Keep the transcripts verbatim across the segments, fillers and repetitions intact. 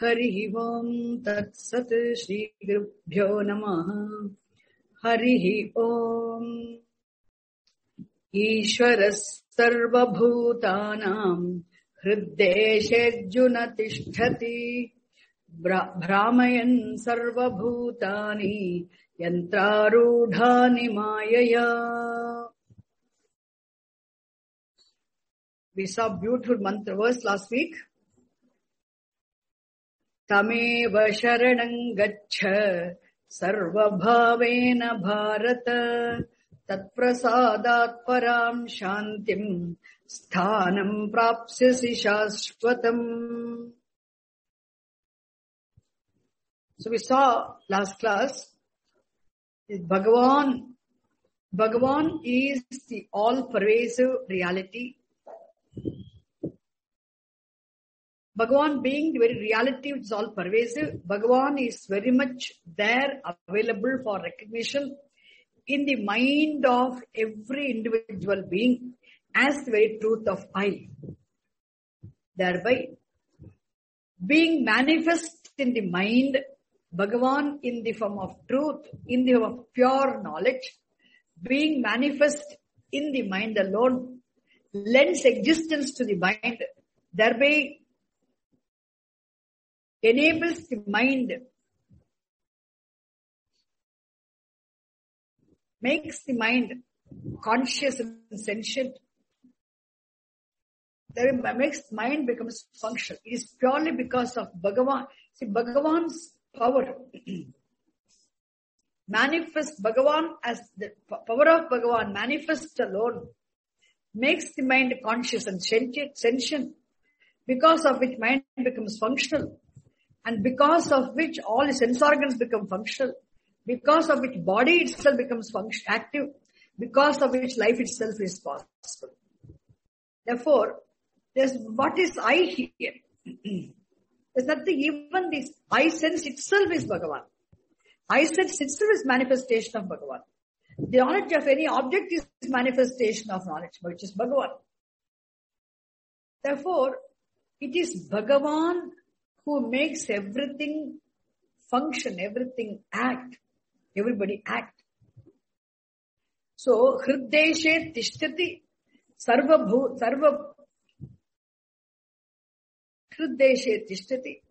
Harihi Om Tat Sat Shri Gurubhyo Namaha. Harihi Om. Ishwaras Sarva Bhutanam Hriddeshejjuna Tishtati Brahmayan Sarva Bhutani Yantrarudhani Mayaya. We saw beautiful mantra verse last week. Tameva sharanam gaccha sarva bhavena bharata tat prasadat param shantim sthanam prapsyasi shashvatam. So we saw last class is Bhagavan. Bhagavan is the all-pervasive reality. Bhagavan being the very reality which is all pervasive, Bhagavan is very much there, available for recognition in the mind of every individual being as the very truth of I. Thereby, being manifest in the mind, Bhagavan in the form of truth, in the form of pure knowledge, being manifest in the mind alone, lends existence to the mind, thereby enables the mind, makes the mind conscious and sentient, that makes mind becomes functional. It is purely because of Bhagavan. See, Bhagavan's power manifest, Bhagavan as the power of Bhagavan manifest alone makes the mind conscious and sentient, because of which mind becomes functional, and because of which all the sense organs become functional, because of which body itself becomes function, active, because of which life itself is possible. Therefore, there's what is I here? There's nothing, even this I sense itself is Bhagavan. I sense itself is manifestation of Bhagavan. The knowledge of any object is manifestation of knowledge, which is Bhagavan. Therefore, it is Bhagavan who makes everything function, everything act, everybody act. So, Hriddeshe Tishtati Sarva Bhu, Sarva Hriddeshe Tishtati.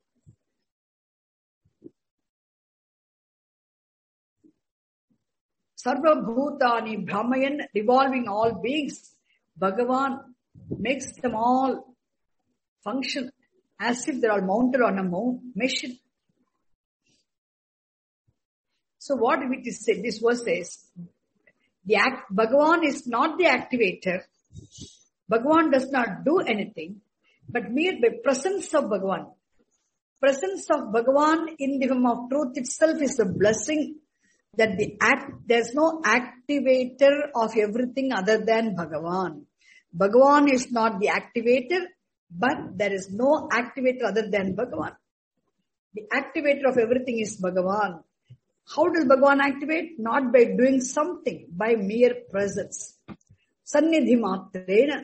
Sarva Bhutani Brahmayan, revolving all beings, Bhagavan makes them all function as if they are mounted on a machine. So what it is said, this verse says, the act, Bhagavan is not the activator. Bhagavan does not do anything, but mere by presence of Bhagavan. Presence of Bhagavan in the form of truth itself is a blessing, that the act, there's no activator of everything other than Bhagavan. Bhagavan is not the activator, but there is no activator other than Bhagavan. The activator of everything is Bhagavan. How does Bhagavan activate? Not by doing something, by mere presence. Sannidhi matrena.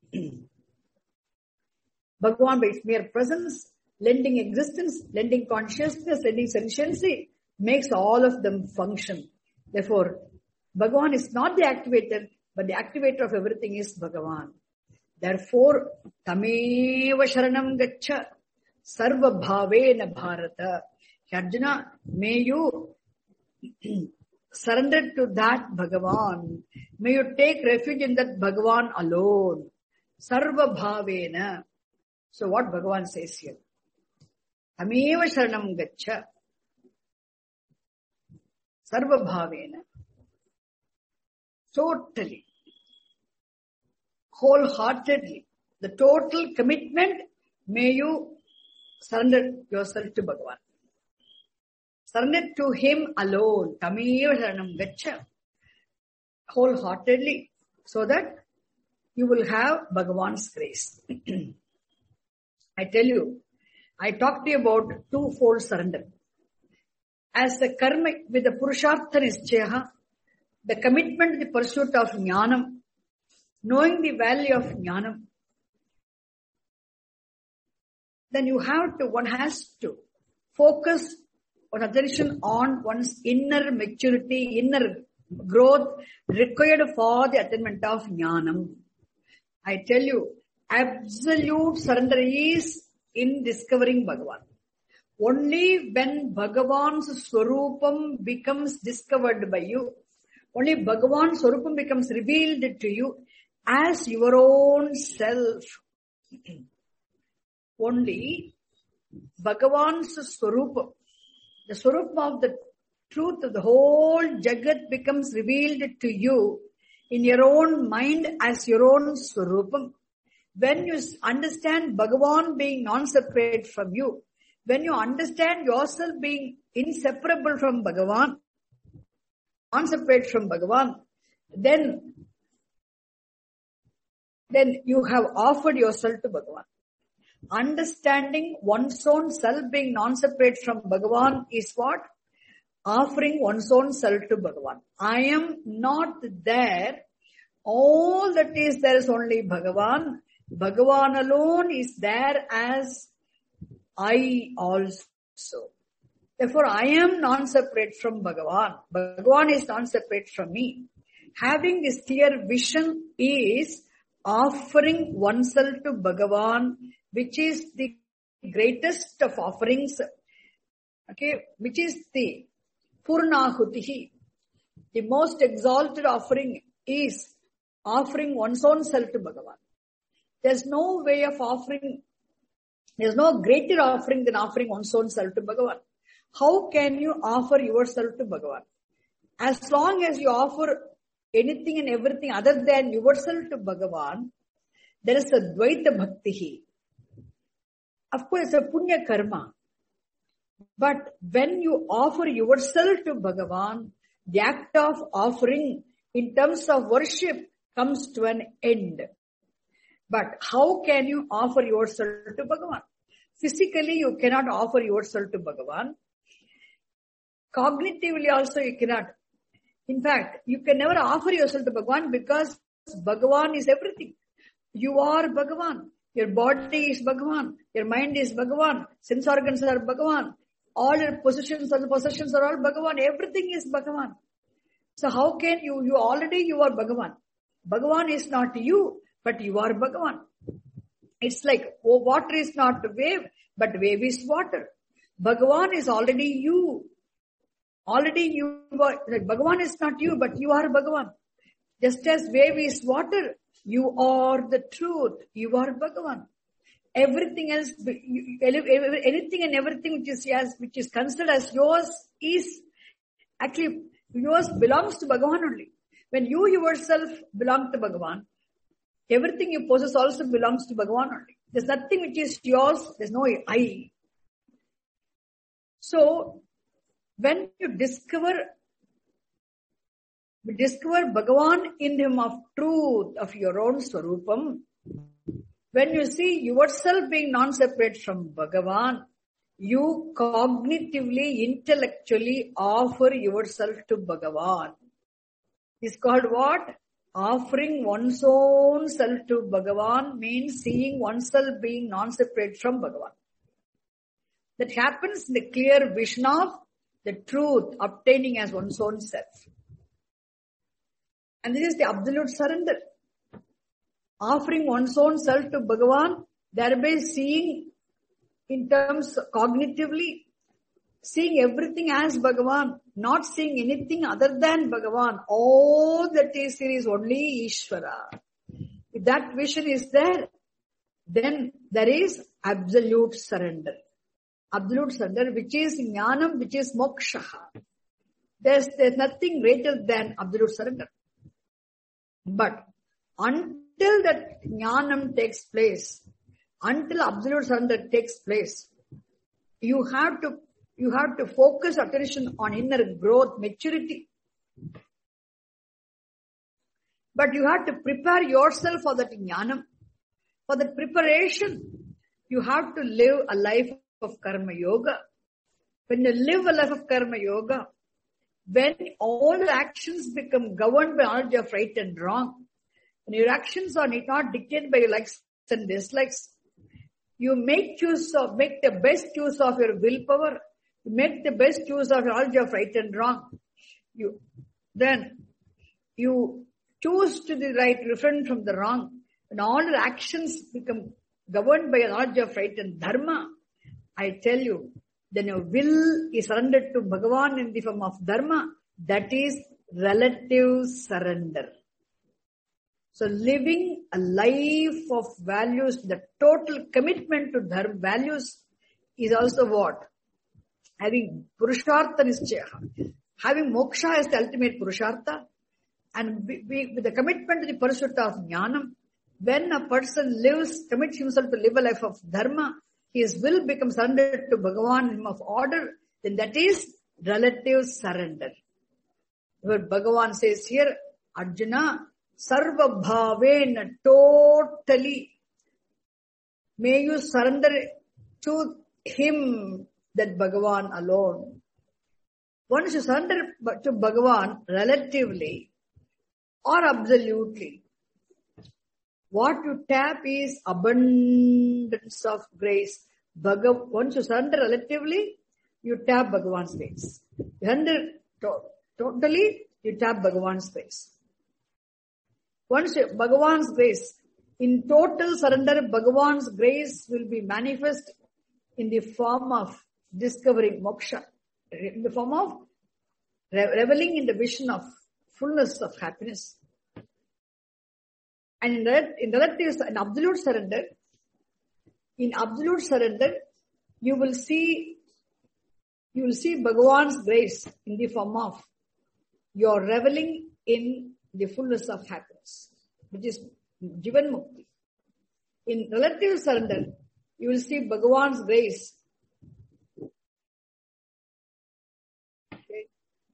Bhagavan by its mere presence, lending existence, lending consciousness, lending sentiency, makes all of them function. Therefore, Bhagavan is not the activator, but the activator of everything is Bhagavan. Therefore, Tameva Sharanam Gaccha Sarva Bhavena Bharata. Arjuna, may you surrender to that Bhagavan. May you take refuge in that Bhagavan alone. Sarva Bhavena. So what Bhagavan says here? Tameva Sharanam Gaccha Sarva Bhavena. Totally. Wholeheartedly. The total commitment, may you surrender yourself to Bhagavan. Surrender to Him alone. Tameva Sharanam Gaccha. Wholeheartedly. So that you will have Bhagavan's grace. I tell you, I talked to you about twofold surrender. As the karma with the Purushartha Nischaya, the commitment to the pursuit of Jnanam, knowing the value of Jnanam, then you have to, one has to focus on attention on one's inner maturity, inner growth required for the attainment of jnanam. I tell you, absolute surrender is in discovering Bhagavan. Only when Bhagavan's Swarupam becomes discovered by you, only Bhagavan's Swarupam becomes revealed to you as your own self. Only Bhagavan's Swarupam, the Swarupam of the truth of the whole Jagat becomes revealed to you in your own mind as your own Swarupam. When you understand Bhagavan being non-separate from you, when you understand yourself being inseparable from Bhagavan, non-separate from Bhagavan, then, then you have offered yourself to Bhagavan. Understanding one's own self being non-separate from Bhagavan is what? Offering one's own self to Bhagavan. I am not there. All that is there is only Bhagavan. Bhagavan alone is there as I also. Therefore, I am non-separate from Bhagavan. Bhagavan is non-separate from me. Having this clear vision is offering oneself to Bhagavan, which is the greatest of offerings, okay, which is the Purnahutihi. The most exalted offering is offering one's own self to Bhagavan. There's no way of offering, there's no greater offering than offering one's own self to Bhagavan. How can you offer yourself to Bhagavan? As long as you offer anything and everything other than yourself to Bhagavan, there is a Dvaita Bhakti. Of course, it's a Punya Karma. But when you offer yourself to Bhagavan, the act of offering in terms of worship comes to an end. But how can you offer yourself to Bhagavan? Physically, you cannot offer yourself to Bhagavan. Cognitively also you cannot. In fact, you can never offer yourself to Bhagavan because Bhagavan is everything. You are Bhagavan. Your body is Bhagavan. Your mind is Bhagavan. Sense organs are Bhagavan. All your possessions, all possessions are all Bhagavan. Everything is Bhagavan. So how can you, you already you are Bhagavan. Bhagavan is not you, but you are Bhagavan. It's like, oh, water is not wave, but wave is water. Bhagavan is already you. Already you are, like Bhagavan is not you, but you are Bhagavan. Just as wave is water, you are the truth. You are Bhagavan. Everything else, anything and everything which is yes, which is considered as yours is actually yours belongs to Bhagavan only. When you yourself belong to Bhagavan, everything you possess also belongs to Bhagavan only. There's nothing which is yours. There's no I. So, when you discover, discover Bhagavan in him of truth, of your own Swarupam, when you see yourself being non-separate from Bhagavan, you cognitively, intellectually offer yourself to Bhagavan. It's called what? Offering one's own self to Bhagavan means seeing oneself being non-separate from Bhagavan. That happens in the clear vision of the truth obtaining as one's own self. And this is the absolute surrender. Offering one's own self to Bhagavan, thereby seeing in terms cognitively, seeing everything as Bhagavan, not seeing anything other than Bhagavan. All that is there is only Ishvara. If that vision is there, then there is absolute surrender. Absolute surrender, which is jnanam, which is moksha. There's, there's nothing greater than absolute surrender. But until that jnanam takes place, until absolute surrender takes place, you have to, you have to focus attention on inner growth, maturity. But you have to prepare yourself for that jnanam. For that preparation, you have to live a life of karma yoga. When you live a life of karma yoga, when all actions become governed by knowledge of right and wrong, when your actions are not dictated by your likes and dislikes, You make use of, make the best use of your willpower. You make the best use of your knowledge of right and wrong. You, then you choose to the right, refrain from the wrong. When all your actions become governed by a knowledge of right and dharma, I tell you, then your will is surrendered to Bhagavan in the form of dharma. That is relative surrender. So living a life of values, the total commitment to dharma values is also what? Having Purushartha Nischaya. Having moksha as the ultimate Purushartha. And be, be, with the commitment to the pursuit of jnanam, when a person lives, commits himself to live a life of dharma, his will becomes surrendered to Bhagavan in of order, then that is relative surrender. Where Bhagavan says here, Arjuna, sarva bhavena, totally, may you surrender to him, that Bhagavan alone. Once you surrender to Bhagavan relatively or absolutely, what you tap is abundance of grace. Bhagav, once you surrender relatively, you tap Bhagavan's grace. You surrender to, totally, you tap Bhagavan's grace. Once you, Bhagavan's grace, in total surrender, Bhagavan's grace will be manifest in the form of discovering moksha, in the form of reveling in the vision of fullness of happiness. And in, that, in relative, in absolute surrender, in absolute surrender, you will see, you will see Bhagavan's grace in the form of your reveling in the fullness of happiness, which is Jivan Mukti. In relative surrender, you will see Bhagavan's grace okay,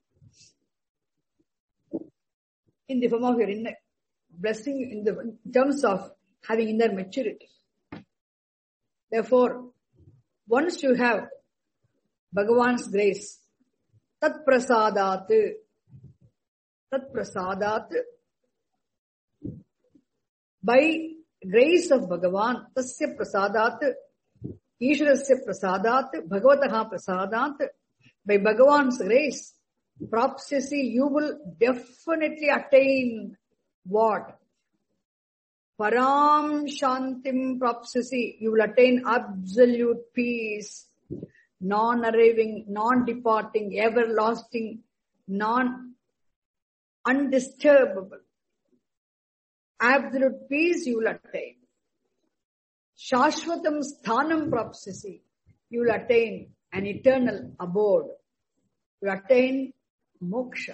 in the form of your inner blessing, in the in terms of having inner maturity. Therefore, once you have Bhagavan's grace, tat prasadat, tat prasadat, by grace of Bhagavan, tasya prasadat, Ishwarasya prasadat, Bhagavataha prasadat, by Bhagavan's grace, prophecy, you will definitely attain what? Param Shantim prophecy, you will attain absolute peace, non-arriving, non-departing, everlasting, non-undisturbable. Absolute peace you will attain. Shashvatam Sthanam prophecy, you will attain an eternal abode. You will attain moksha.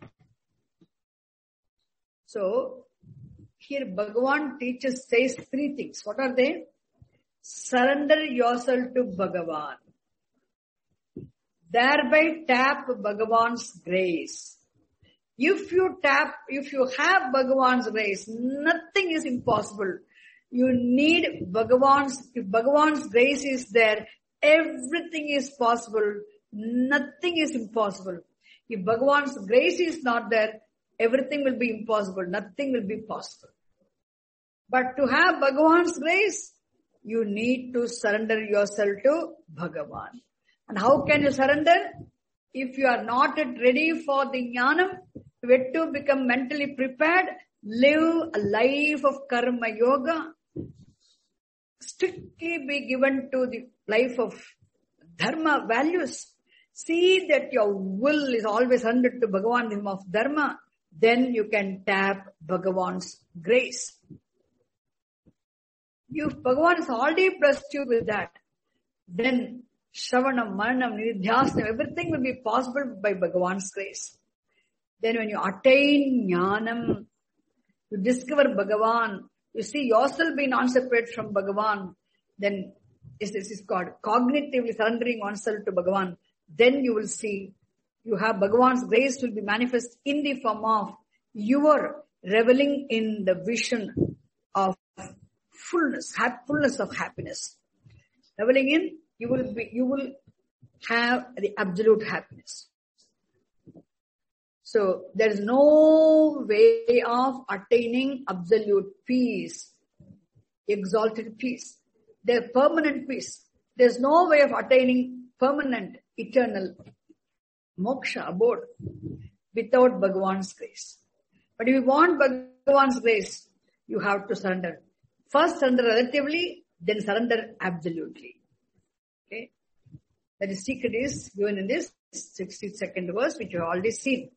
So, here Bhagavan teaches, says three things. What are they? Surrender yourself to Bhagavan. Thereby tap Bhagavan's grace. If you tap, if you have Bhagavan's grace, nothing is impossible. You need Bhagavan's, if Bhagavan's grace is there, everything is possible. Nothing is impossible. If Bhagavan's grace is not there, everything will be impossible. Nothing will be possible. But to have Bhagavan's grace, you need to surrender yourself to Bhagavan. And how can you surrender? If you are not yet ready for the jnanam, you have to become mentally prepared, live a life of karma yoga, strictly be given to the life of dharma values. See that your will is always surrendered to Bhagavan in the name of dharma. Then you can tap Bhagavan's grace. If Bhagavan has already blessed you with that, then Shravanam, Maranam, Nidhyasana, everything will be possible by Bhagavan's grace. Then when you attain jnanam, you discover Bhagavan, you see yourself being non-separate from Bhagavan, then this is called cognitively surrendering oneself to Bhagavan. Then you will see, you have Bhagavan's grace will be manifest in the form of your reveling in the vision of fullness, fullness of happiness. Reveling in, you will be, you will have the absolute happiness. So there is no way of attaining absolute peace, exalted peace, their permanent peace. There's no way of attaining permanent, eternal moksha, abode, without Bhagavan's grace. But if you want Bhagavan's grace, you have to surrender. First surrender relatively, then surrender absolutely. Okay? That is secret is given in this sixty-second verse, which you have already seen.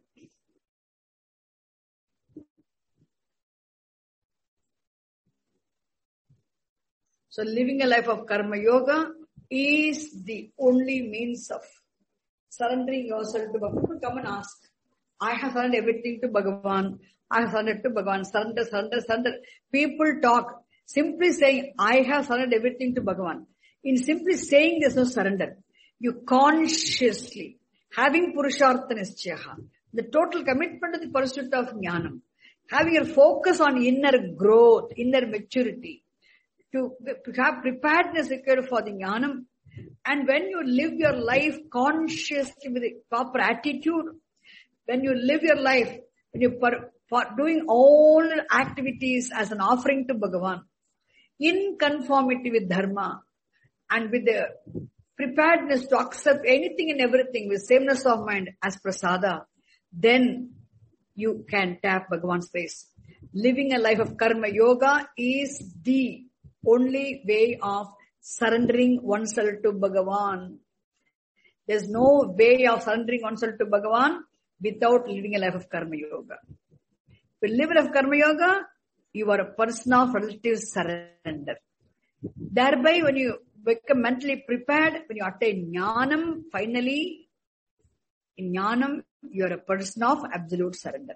So living a life of karma yoga is the only means of surrendering yourself to Bhagavan. People come and ask, I have surrendered everything to Bhagavan. I have surrendered to Bhagavan. Surrender, surrender, surrender. People talk. Simply saying, I have surrendered everything to Bhagavan. In simply saying there's no surrender. You consciously, having Purushartha Nischayaha, the total commitment to the pursuit of Jnanam, having your focus on inner growth, inner maturity, to, to have preparedness required for the Jnanam. And when you live your life consciously with a proper attitude, when you live your life, when you per, for doing all activities as an offering to Bhagavan, in conformity with Dharma, and with the preparedness to accept anything and everything with sameness of mind as prasada, then you can tap Bhagavan's grace. Living a life of karma yoga is the only way of surrendering oneself to Bhagavan. There's no way of surrendering oneself to Bhagavan without living a life of karma yoga. If you live a life of karma yoga, you are a person of relative surrender. Thereby, when you become mentally prepared, when you attain Jnanam, finally, in Jnanam, you are a person of absolute surrender.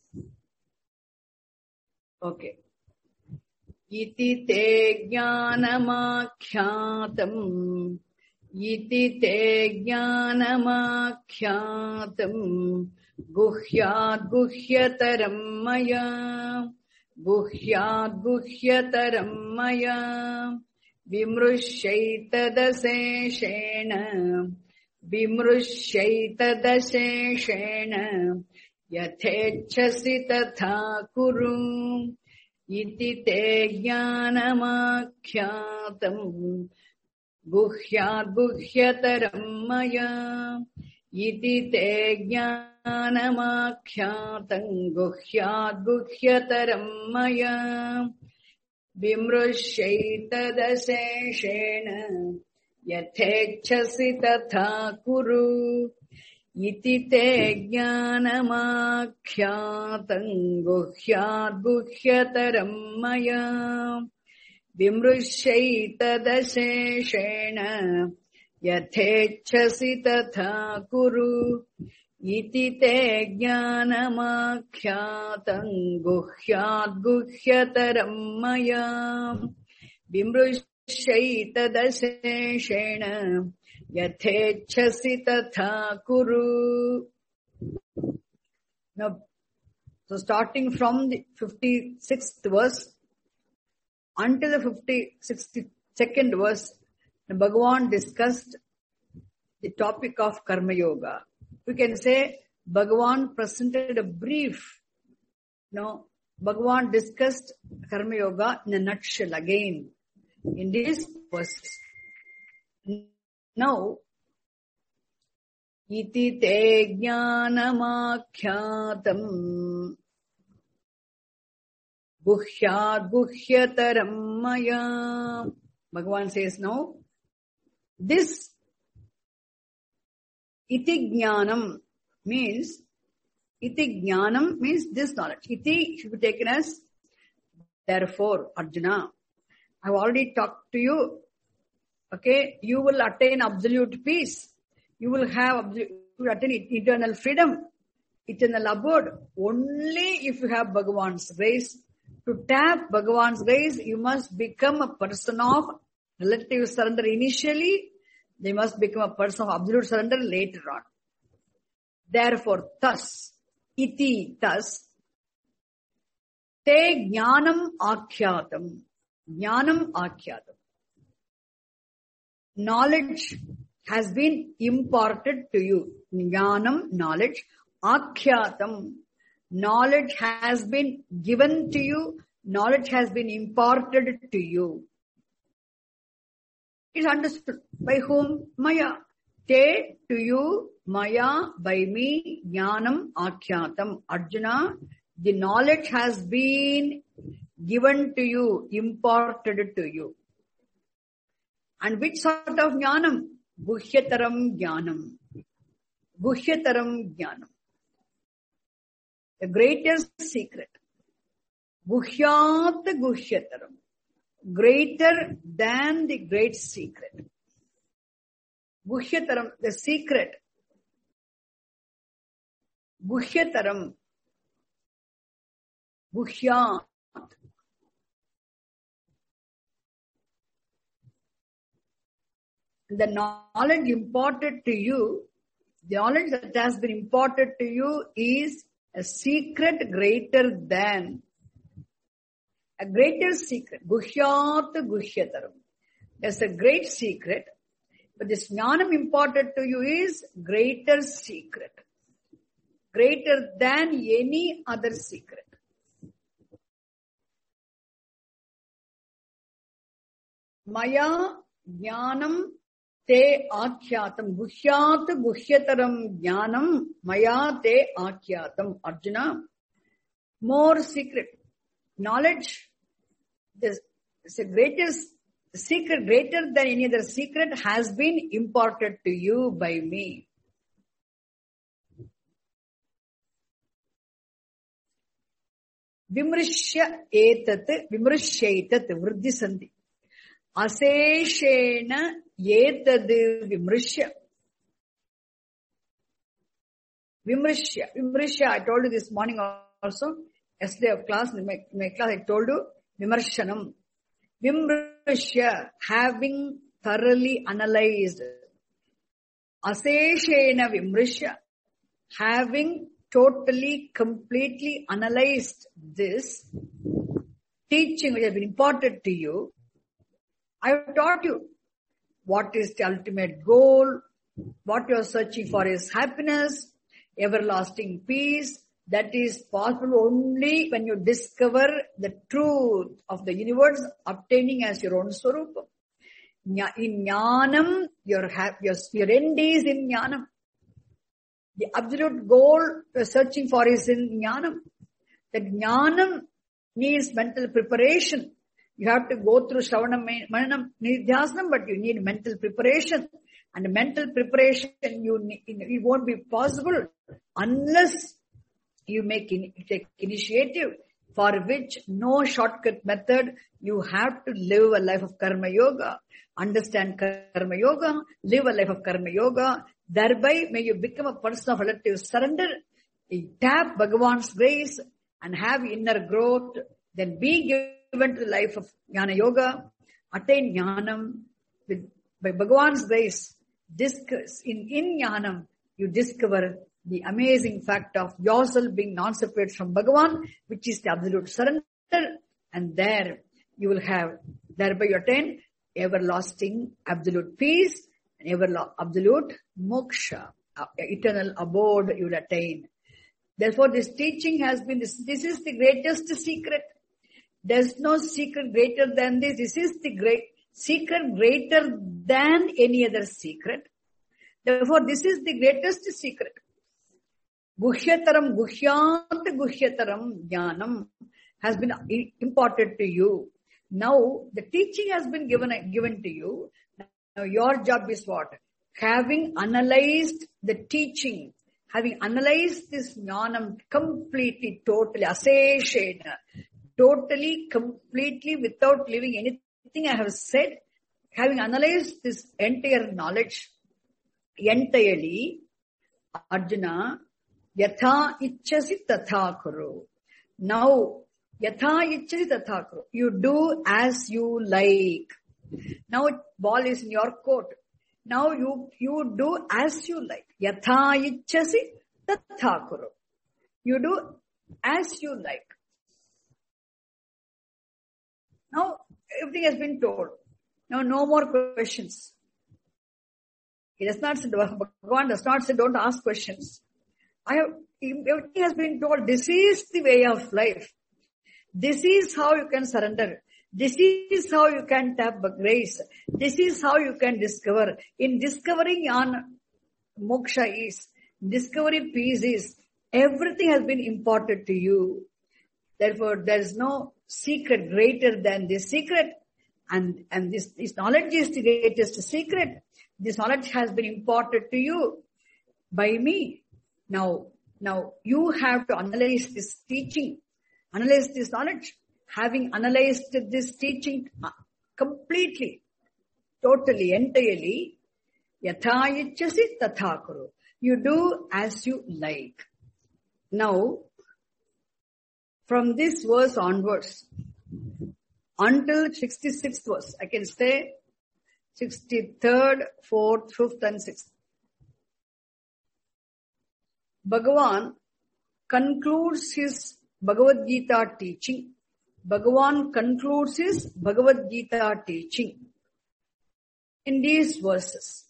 Okay. Iti te jnanamakhyātam, iti te jnanamakhyātam, guhyāt guhyataram maya, guhyāt guhyataram maya, vimrushyaitadaseshena, vimrushyaitadaseshena, yathechasi tatha kuru. Iti te jnanamakhyātam, guhyāt guhyataram maya, iti te jnanamakhyātam, guhyāt guhyataram maya, vimrushyaitadaseshena, yathechasi tatha kuru. Iti te jnanamakhyātam, guhyāt guhyataram maya, vimrushyaitadaseshena, yathechasi tatha kuru. Iti te jnanamakhyātam, guhyāt guhyataram maya, vimrushyaitadaseshena, yathechasi tatha kuru. Now, so starting from the fifty-sixth verse until the fifty-second verse, Bhagavan discussed the topic of Karma Yoga. We can say Bhagavan presented a brief, you know, Bhagavan discussed Karma Yoga in a nutshell again in these verses. Now, iti te jnanamakhyātam, guhyāt guhyataram maya. Bhagavan says now, this iti jnanam means, iti jnanam means this knowledge. Iti should be taken as therefore, Arjuna. I have already talked to you. Okay, you will attain absolute peace. You will have absolute, you will attain eternal freedom, eternal abode. Only if you have Bhagavan's grace. To tap Bhagavan's grace, you must become a person of relative surrender initially. They must become a person of absolute surrender later on. Therefore, thus, iti, thus, te jnanam akhyātam, jnanam akhyātam. Knowledge has been imparted to you. Jnanam, knowledge. Akhyātam, knowledge has been given to you. Knowledge has been imparted to you. is understood. By whom? Maya. Te, to you, Maya, by me, Jnanam Akyatam. Arjuna, the knowledge has been given to you, imparted to you. And which sort of Jnanam? Guhyataram Jnanam. Guhyataram Jnanam. The greatest secret. Guhyat Guhyataram. Greater than the great secret. Guhyataram, the secret. Guhyataram. Guhyat. The knowledge imparted to you, the knowledge that has been imparted to you is a secret greater than, a greater secret. Guhyat Guhyataram. There's a great secret, but this jnanam imparted to you is greater secret. Greater than any other secret. Maya jnanam te akyatam. Guhyat guhyataram jnanam maya te akyatam. Arjuna, more secret. Knowledge, this is the greatest secret, greater than any other secret, has been imparted to you by me. Vimrishya etat, vimrishyaitat, vriddhi sandhi. Aseshena etad vimrishya. Vimrishya, vimrishya, I told you this morning also. Yesterday of class, in my, in my class I told you, vimarshanam. Vimrishya, having thoroughly analyzed. Aseshena vimrishya, having totally, completely analyzed this teaching which has been imparted to you. I have taught you what is the ultimate goal, what you are searching for is happiness, everlasting peace. That is possible only when you discover the truth of the universe, obtaining as your own swarupa. In jnanam, your, your, your end is in jnanam. The absolute goal you are searching for is in jnanam. That jnanam needs mental preparation. You have to go through Shravanam, Mananam, Nidhyasanam, but you need mental preparation. And mental preparation you need, it won't be possible unless you make in, take initiative, for which no shortcut method. You have to live a life of karma yoga, understand karma yoga, live a life of karma yoga. Thereby may you become a person of relative surrender, tap Bhagavan's grace and have inner growth, then be given to the life of jnana yoga, attain jnanam with, by Bhagavan's grace. Discuss in, in jnanam, you discover the amazing fact of yourself being non-separate from Bhagavan, which is the absolute surrender, and there you will have, thereby you attain everlasting absolute peace and ever absolute moksha, uh, eternal abode you will attain. Therefore this teaching has been, this, this is the greatest secret. There's no secret greater than this. This is the great secret greater than any other secret. Therefore this is the greatest secret. Guhyataram, Guhyat Guhyataram Jnanam has been imparted to you. Now the teaching has been given, given to you. Now your job is what? Having analyzed the teaching, having analyzed this Jnanam completely, totally, aseshena, totally, completely, without leaving anything I have said, having analyzed this entire knowledge entirely, Arjuna, yatha ichchasi tatha kuru. Now, yatha ichchasi tatha kuru. You do as you like. Now, ball is in your court. Now you, you do as you like. Yatha ichchasi tatha kuru. You do as you like. Now, everything has been told. Now, no more questions. He does not say, Bhagavan does not say, don't ask questions. I have, everything has been told. This is the way of life. This is how you can surrender. This is how you can tap grace. This is how you can discover. In discovering on moksha is, discovery peace is, everything has been imparted to you. Therefore, there is no secret greater than this secret. And, and this, this knowledge is the greatest secret. This knowledge has been imparted to you by me. Now, now you have to analyze this teaching, analyze this knowledge. Having analyzed this teaching completely, totally, entirely, yatha ichchasi tatha kuru. You do as you like. Now, from this verse onwards, until sixty-sixth verse, I can say sixty-third, fourth, fifth and sixth. Bhagavan concludes his Bhagavad Gita teaching. Bhagavan concludes his Bhagavad Gita teaching in these verses.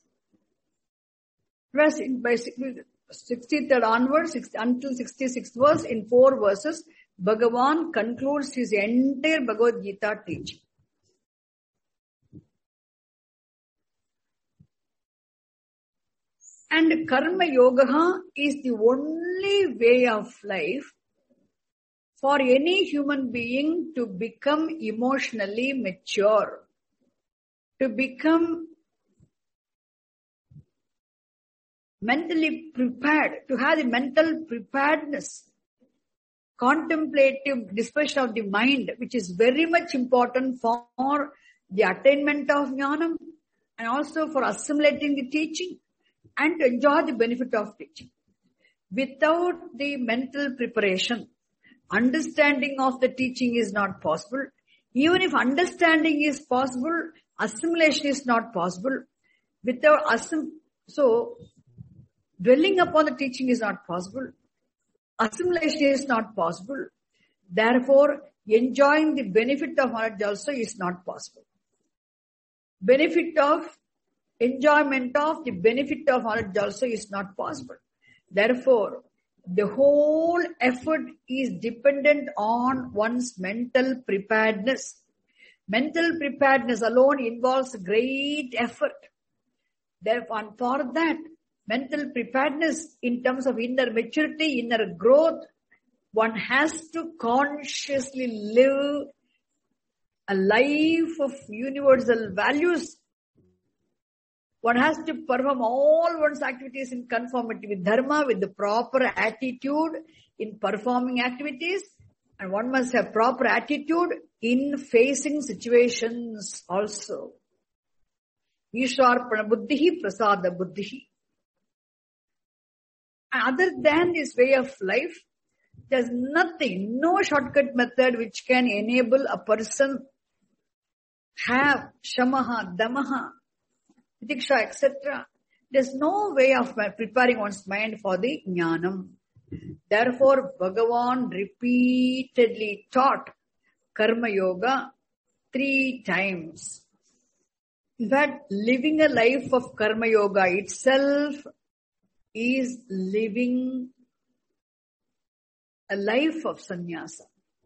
Basically, sixty-third onwards, until sixty-sixth verse, in four verses, Bhagavan concludes his entire Bhagavad Gita teaching. And Karma Yoga is the only way of life for any human being to become emotionally mature, to become mentally prepared, to have the mental preparedness, contemplative disposition of the mind, which is very much important for the attainment of jnanam and also for assimilating the teaching and to enjoy the benefit of teaching. Without the mental preparation, understanding of the teaching is not possible. Even if understanding is possible, assimilation is not possible. Without assim- so dwelling upon the teaching is not possible. Assimilation is not possible. Therefore, enjoying the benefit of knowledge also is not possible. Benefit of, enjoyment of the benefit of knowledge also is not possible. Therefore, the whole effort is dependent on one's mental preparedness. Mental preparedness alone involves great effort. Therefore, for that, mental preparedness in terms of inner maturity, inner growth, one has to consciously live a life of universal values. One has to perform all one's activities in conformity with dharma, with the proper attitude in performing activities. And one must have proper attitude in facing situations also. Isharpana buddhihi prasada buddhihi. Other than this way of life, there's nothing, no shortcut method which can enable a person have shamaha, damaha, diksha, et cetera. There's no way of preparing one's mind for the jnanam. Therefore, Bhagavan repeatedly taught Karma Yoga three times. In fact, living a life of Karma Yoga itself is living a life of sannyasa.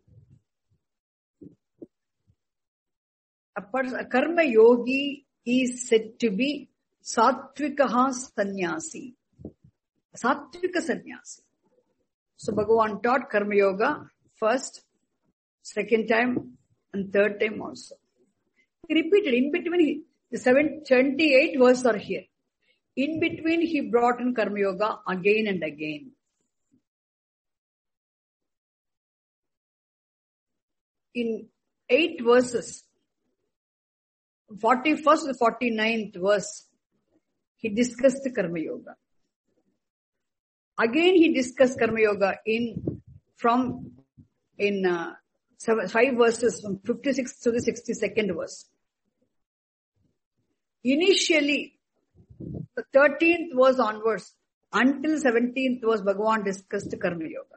A, person, a karma yogi is said to be sattvikaha sannyasi. Sattvika sannyasi. So Bhagavan taught karma yoga first, second time and third time also. He repeated in between, the seventy-eight verses are here. In between he brought in karma yoga again and again. In eight verses, forty-first to forty-ninth verse, he discussed Karma Yoga. Again he discussed Karma Yoga in, from, in uh, seven, five verses from fifty-sixth to the sixty-second verse. Initially, the thirteenth verse onwards, until seventeenth verse, Bhagavan discussed Karma Yoga.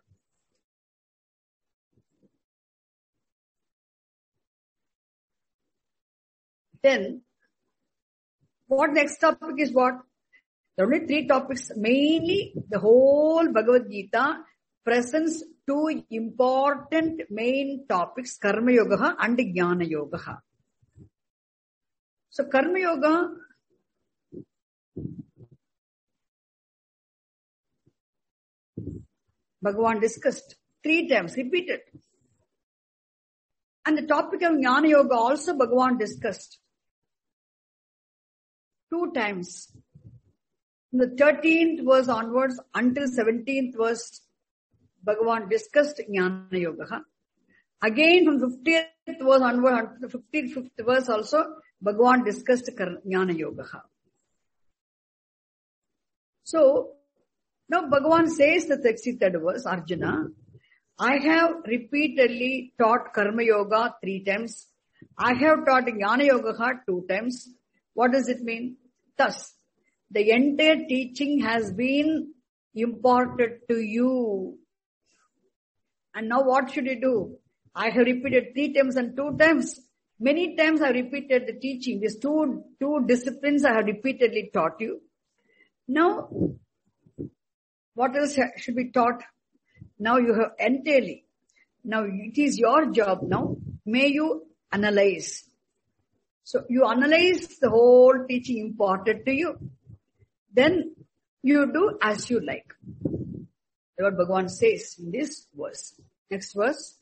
Then, what next topic is what? There are only three topics. Mainly, the whole Bhagavad Gita presents two important main topics, Karma Yoga and Jnana Yoga. So Karma Yoga, Bhagavan discussed three times, repeated. And the topic of Jnana Yoga also Bhagavan discussed two times. From the thirteenth verse onwards until seventeenth verse, Bhagavan discussed Jnana Yoga. Again from fiftieth verse onward until the fifty-fifth verse also, Bhagavan discussed Jnana Yoga. So, now Bhagavan says the sixty-third verse, Arjuna, I have repeatedly taught Karma Yoga three times. I have taught Jnana Yoga two times. What does it mean? Thus, the entire teaching has been imparted to you. And now what should you do? I have repeated three times and two times. Many times I have repeated the teaching. These two, two disciplines I have repeatedly taught you. Now, what else should be taught? Now you have entirely. Now it is your job now. May you analyze. So you analyze the whole teaching imparted to you. Then you do as you like. That's what Bhagavan says in this verse. Next verse.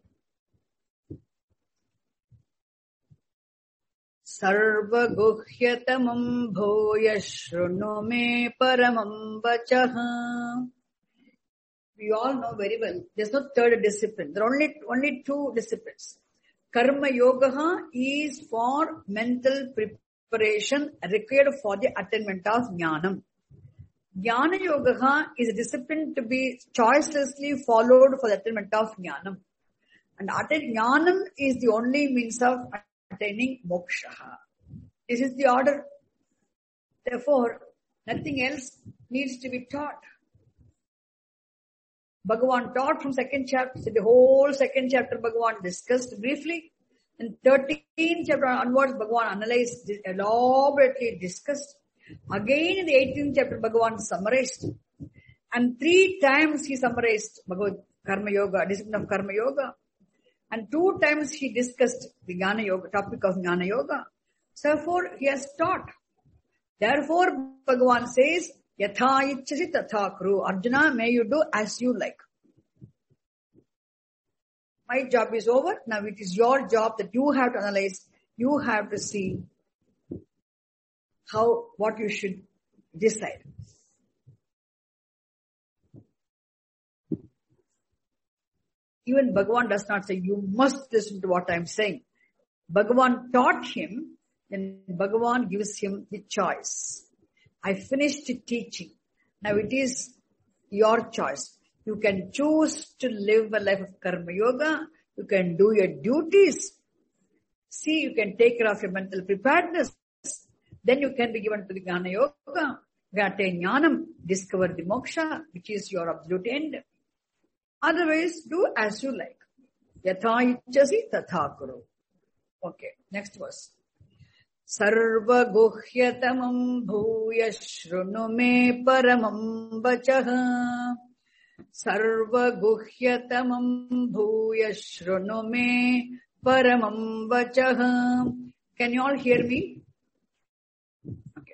Sarva guhyatamam bhoya shruno me paramam vachaha. We all know very well, there's no third discipline. There are only, only two disciplines. Karma Yoga is for mental preparation required for the attainment of Jnanam. Jnana Yoga is a discipline to be choicelessly followed for the attainment of Jnanam. And attain Jnanam is the only means of attaining moksha. This is the order. Therefore, nothing else needs to be taught. Bhagavan taught from second chapter, so the whole second chapter Bhagavan discussed briefly. In thirteenth chapter onwards, Bhagavan analyzed, elaborately discussed. Again in the eighteenth chapter, Bhagavan summarized. And three times he summarized Bhagavad Karma Yoga, discipline of Karma Yoga. And two times he discussed the Jnana Yoga, topic of Jnana Yoga. Therefore, he has taught. Therefore, Bhagavan says, Yatha ichchasi tatha kuru. Arjuna, may you do as you like. My job is over. Now it is your job that you have to analyze. You have to see how, what you should decide. Even Bhagavan does not say, you must listen to what I am saying. Bhagavan taught him, then Bhagavan gives him the choice. I finished teaching. Now it is your choice. You can choose to live a life of Karma Yoga. You can do your duties. See, you can take care of your mental preparedness. Then you can be given to the Jnana Yoga. You attain Jnanam, discover the moksha, which is your absolute end. Otherwise, do as you like. Yatha ichchasi tatha kuru. Okay, next verse. Sarva guhyatamam bhuya shrunu me paramam vachaha. Sarva guhyatamam bhuya shrunu me paramam vachaha. Can you all hear me? Okay.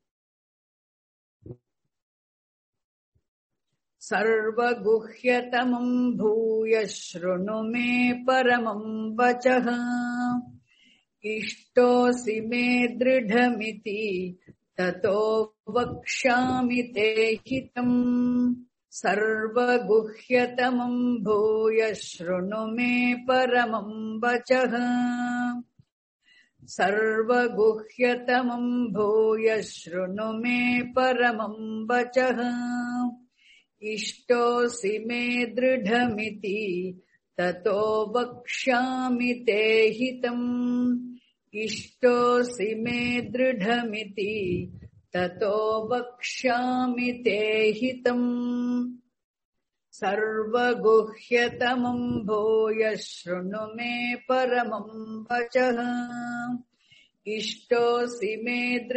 Sarva guhyatamam bhuya shrunu me paramam vachaha. Ishtosi me dridhamiti tato vakshami te hitam. Sarva guhyatamam bhuya shrunu me paramam vachaha. Sarva guhyatamam bhuya shrunu me paramam vachaha. Ishtosi me dridhamiti tato vakshami te hitam. Ishtosi me dridhamiti tato vakshami te hitam. Sarva guhyatamam bhuya shrunu me paramam vachaha. Ishtosi me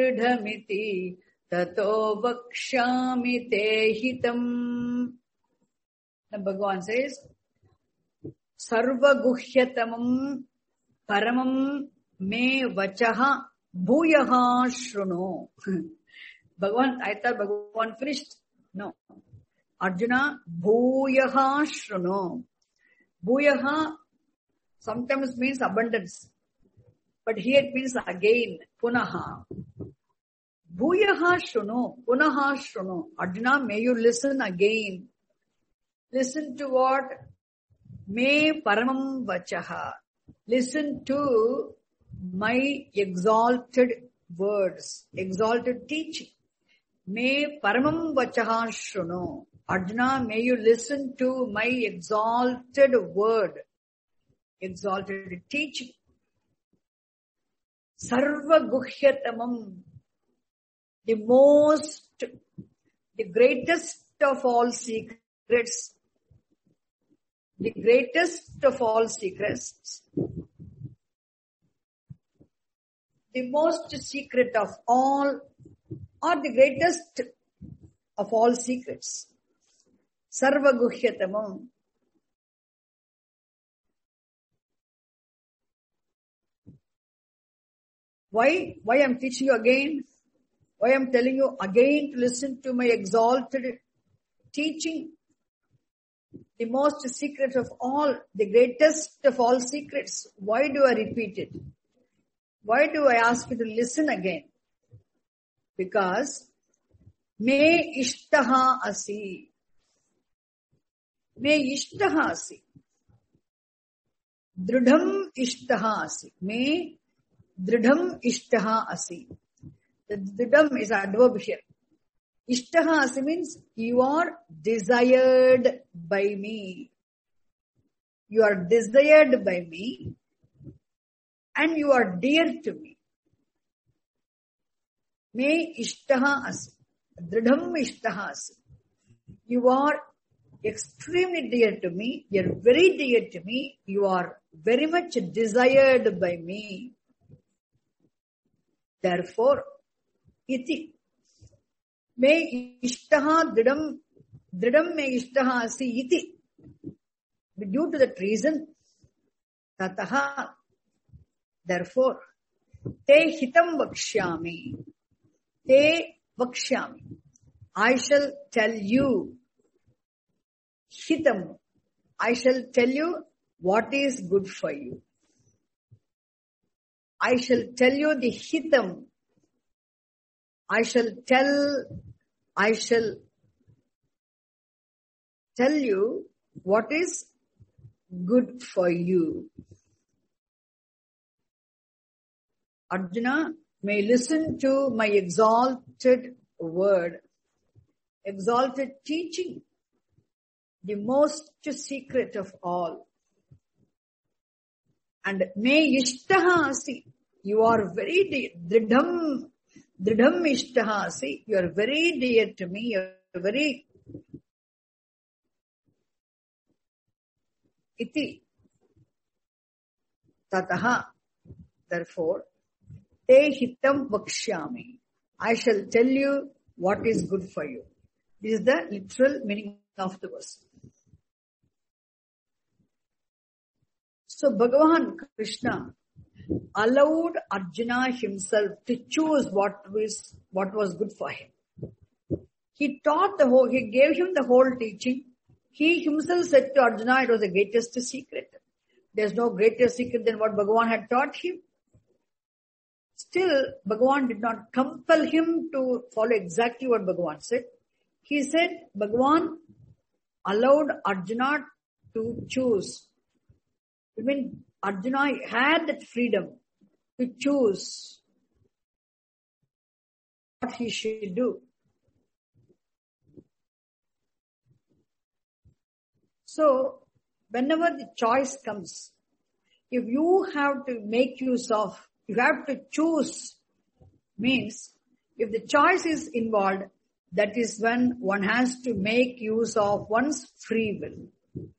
dridhamiti tato vakshami te hitam. Then Bhagavan says, Sarva guhyatamam paramam me vachaha bhuyaha shruno. Bhagavan, I thought Bhagavan finished. No. Arjuna, bhuyaha shruno. Bhuyaha sometimes means abundance. But here it means again, punaha. Bhuyaha shruno, punaha shruno. Arjuna, may you listen again. Listen to what? Me paramam vachaha. Listen to my exalted words, exalted teaching. Me paramam vachaha shruno. Arjuna, may you listen to my exalted word, exalted teaching. Sarva guhyatamam, the most, the greatest of all secrets, the greatest of all secrets, the most secret of all, or the greatest of all secrets. Sarva guhyatamam. Why? Why I'm teaching you again? Why I'm telling you again to listen to my exalted teaching? The most secret of all, the greatest of all secrets. Why do I repeat it? Why do I ask you to listen again? Because me ishtaha asi. Me ishtaha asi. Dridham ishtaha asi. Me dridham ishtaha asi. The dridham is adverb here. Ishtaha asi means you are desired by me. You are desired by me and you are dear to me. Me ishtaha asi. Dridham ishtaha asi. You are extremely dear to me. You are very dear to me. You are very much desired by me. Therefore, iti. Me ishtaha dridham, dridham me ishtaha asi iti. Due to that reason, tataha, therefore, te hitam vakshyami. Te vakshyami. I shall tell you. Hitam. I shall tell you what is good for you. I shall tell you the hitam. I shall tell, I shall tell you what is good for you. Arjuna may listen to my exalted word, exalted teaching, the most secret of all. And may ishtaha asi, you are very dear, dridham, dridham ishtaha asi, you are very dear to me, you are very, iti, tataha, therefore, te hitam vakshyami, I shall tell you what is good for you. This is the literal meaning of the verse. So Bhagavan Krishna allowed Arjuna himself to choose what was, what was good for him. He taught the whole, he gave him the whole teaching. He himself said to Arjuna it was the greatest secret. There's no greater secret than what Bhagavan had taught him. Still, Bhagavan did not compel him to follow exactly what Bhagavan said. He said Bhagavan allowed Arjuna to choose. I mean, Arjuna had that freedom to choose what he should do. So, whenever the choice comes, if you have to make use of, you have to choose, means if the choice is involved, that is when one has to make use of one's free will.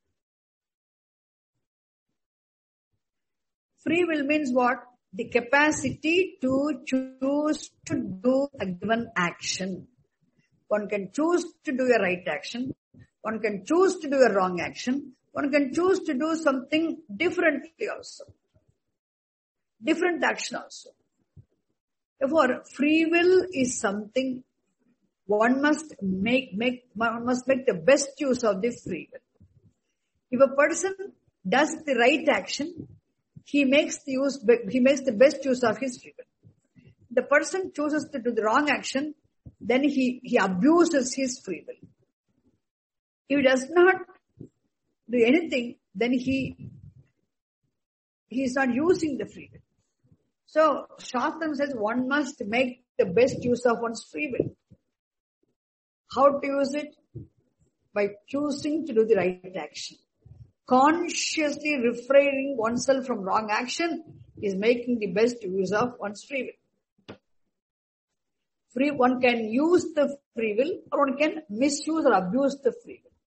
Free will means what? The capacity to choose to do a given action. One can choose to do a right action. One can choose to do a wrong action. One can choose to do something differently also. Different action also. Therefore, free will is something one must make, make, one must make the best use of the free will. If a person does the right action, he makes the use, he makes the best use of his free will. The person chooses to do the wrong action, then he, he abuses his free will. If he does not do anything, then he, he is not using the free will. So, Shastram says one must make the best use of one's free will. How to use it? By choosing to do the right action. Consciously refraining oneself from wrong action is making the best use of one's free will. Free, one can use the free will or one can misuse or abuse the free will.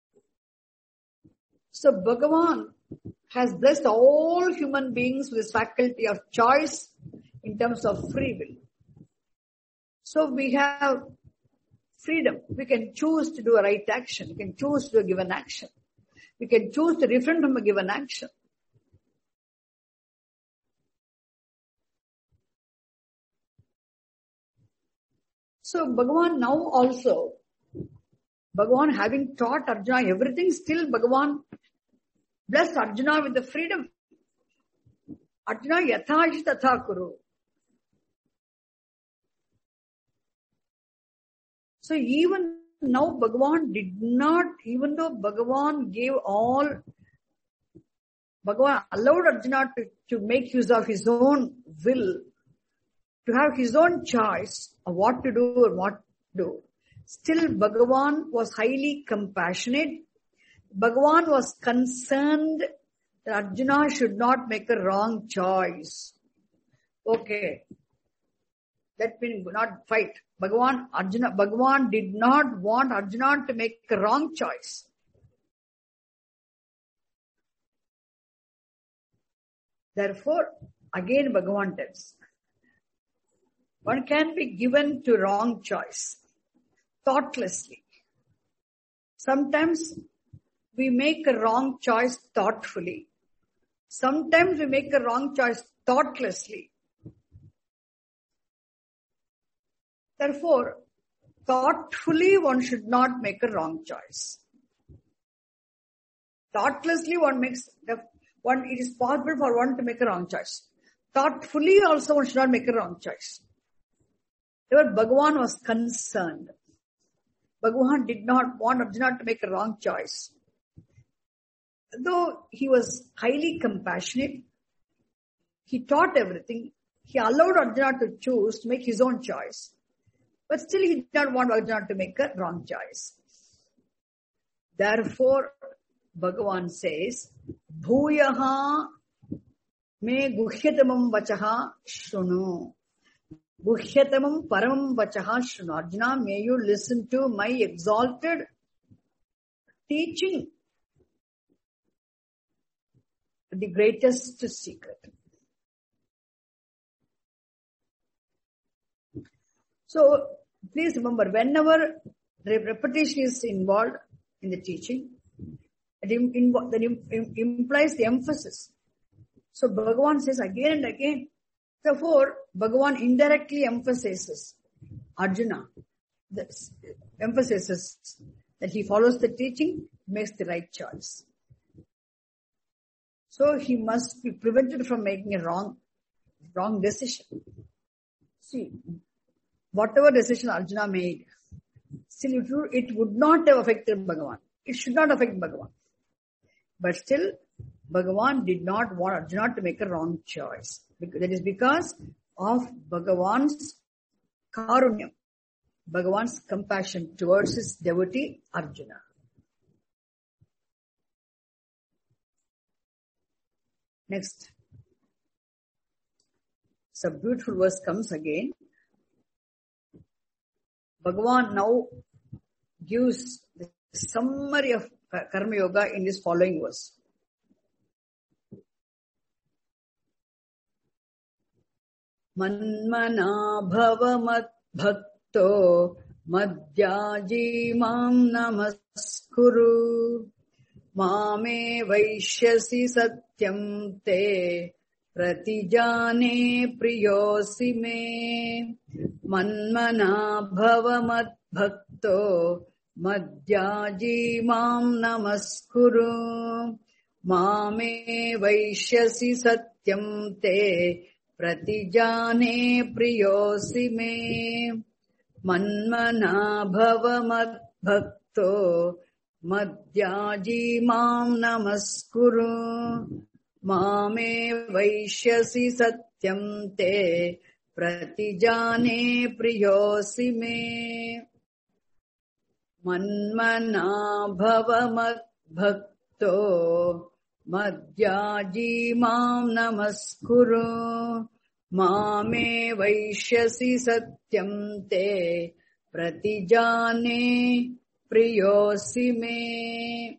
So Bhagavan has blessed all human beings with this faculty of choice in terms of free will. So we have freedom. We can choose to do a right action. We can choose to do a given action. We can choose to refrain from a given action. So Bhagavan now also, Bhagavan having taught Arjuna everything, still Bhagavan blessed Arjuna with the freedom. Arjuna yathashi tatha kuru. So even now Bhagavan did not, even though Bhagavan gave all, Bhagavan allowed Arjuna to, to make use of his own will, to have his own choice of what to do or what to do. Still Bhagavan was highly compassionate. Bhagavan was concerned that Arjuna should not make a wrong choice. Okay. That means not fight. Bhagavan, Arjuna, Bhagavan did not want Arjuna to make a wrong choice. Therefore, again Bhagavan tells, one can be given to wrong choice, thoughtlessly. Sometimes we make a wrong choice thoughtfully. Sometimes we make a wrong choice thoughtlessly. Therefore, thoughtfully one should not make a wrong choice. Thoughtlessly one makes, the one, it is possible for one to make a wrong choice. Thoughtfully also one should not make a wrong choice. Therefore, Bhagavan was concerned. Bhagavan did not want Arjuna to make a wrong choice. Though he was highly compassionate, he taught everything. He allowed Arjuna to choose, to make his own choice. But still he did not want Arjuna to make a wrong choice. Therefore, Bhagavan says, Bhuyaha me guhyatamam vachaha shrunu. Guhyatamam paramam vachaha shrunu. Arjuna, may you listen to my exalted teaching. The greatest secret. So, please remember, whenever repetition is involved in the teaching, it Im- that im- implies the emphasis. So, Bhagavan says again and again. Therefore, Bhagavan indirectly emphasizes Arjuna, this, emphasizes that he follows the teaching, makes the right choice. So, he must be prevented from making a wrong, wrong decision. See, whatever decision Arjuna made, still it would, it would not have affected Bhagavan. It should not affect Bhagavan. But still, Bhagavan did not want Arjuna to make a wrong choice. That is because of Bhagavan's karunyam, Bhagavan's compassion towards his devotee Arjuna. Next. So beautiful verse comes again. Bhagavan now gives the summary of Karma Yoga in this following verse. Manmana bhava mat bhakto madhyaji mam namaskuru. Mame vaishyasi satyam te pratijane priyosi me. Manmana bhava madbhakto madhyaji mam namaskuru. Mame vaishyasi satyam te pratijane priyosi me. Manmana bhava madbhakto madhyaji mam namaskuru. Mame vaishyasi satyam te pratijane priyosi me. Manmana bhava madbhakto madhyaji mam namaskuru. Mame vaishyasi satyam te pratijane priyosi me.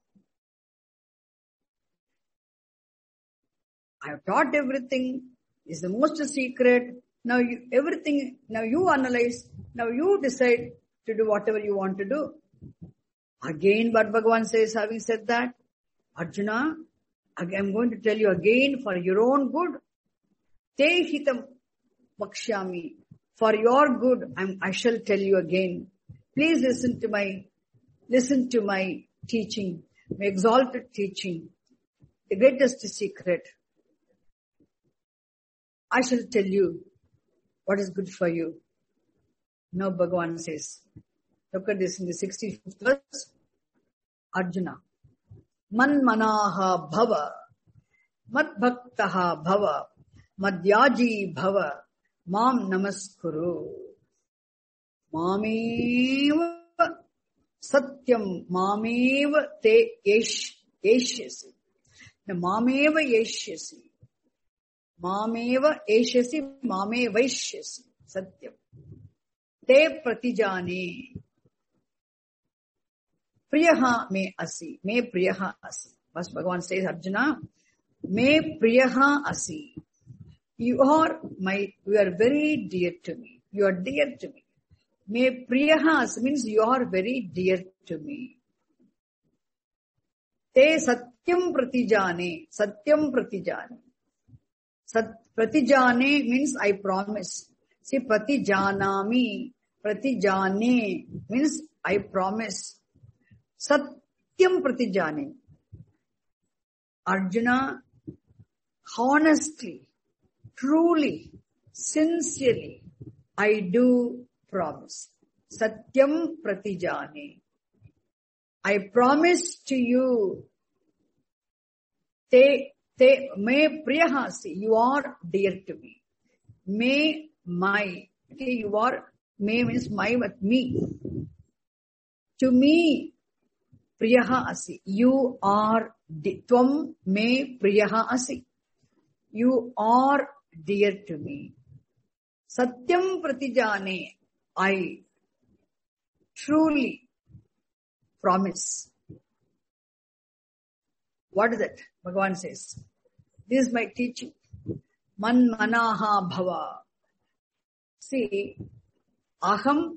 I have taught everything. Is the most secret. Now you, everything, now you analyze. Now you decide to do whatever you want to do. Again, what Bhagavan says, having said that, Arjuna, I am going to tell you again for your own good. Te hitam vakshyami. For your good, I'm, I shall tell you again. Please listen to my, listen to my teaching, my exalted teaching, the greatest secret. I shall tell you what is good for you. Now Bhagavan says, look at this in the sixty-fifth verse. Arjuna, manmanaha bhava, madbhaktaha bhava, madhyaji bhava, mam namaskuru. Mameva satyam, mameva te yesh, yeshyasi. Now mameva yeshyasi. Mameva eshyasi, mame vaishyasi. Satyam. Te pratijane. Priyaha me asi. Me priyaha asi. First Bhagavan says, Arjuna, me priyaha asi. You are my, you are very dear to me. You are dear to me. Me priyaha asi means you are very dear to me. Te satyam pratijane. Satyam pratijane. Sat pratijane means I promise. See, pratijanami, pratijane means I promise. Satyam pratijane. Arjuna, honestly, truly, sincerely, I do promise. Satyam pratijane. I promise to you, te Te me priyahasi, you are dear to me. Me, my, okay, you are, me means my, but me. To me, priyaha asi, you are, tvam me priyaha asi. You are dear to me. Satyam pratijane, I truly promise. What is it? Bhagavan says, this is my teaching. Man manaha bhava. See, aham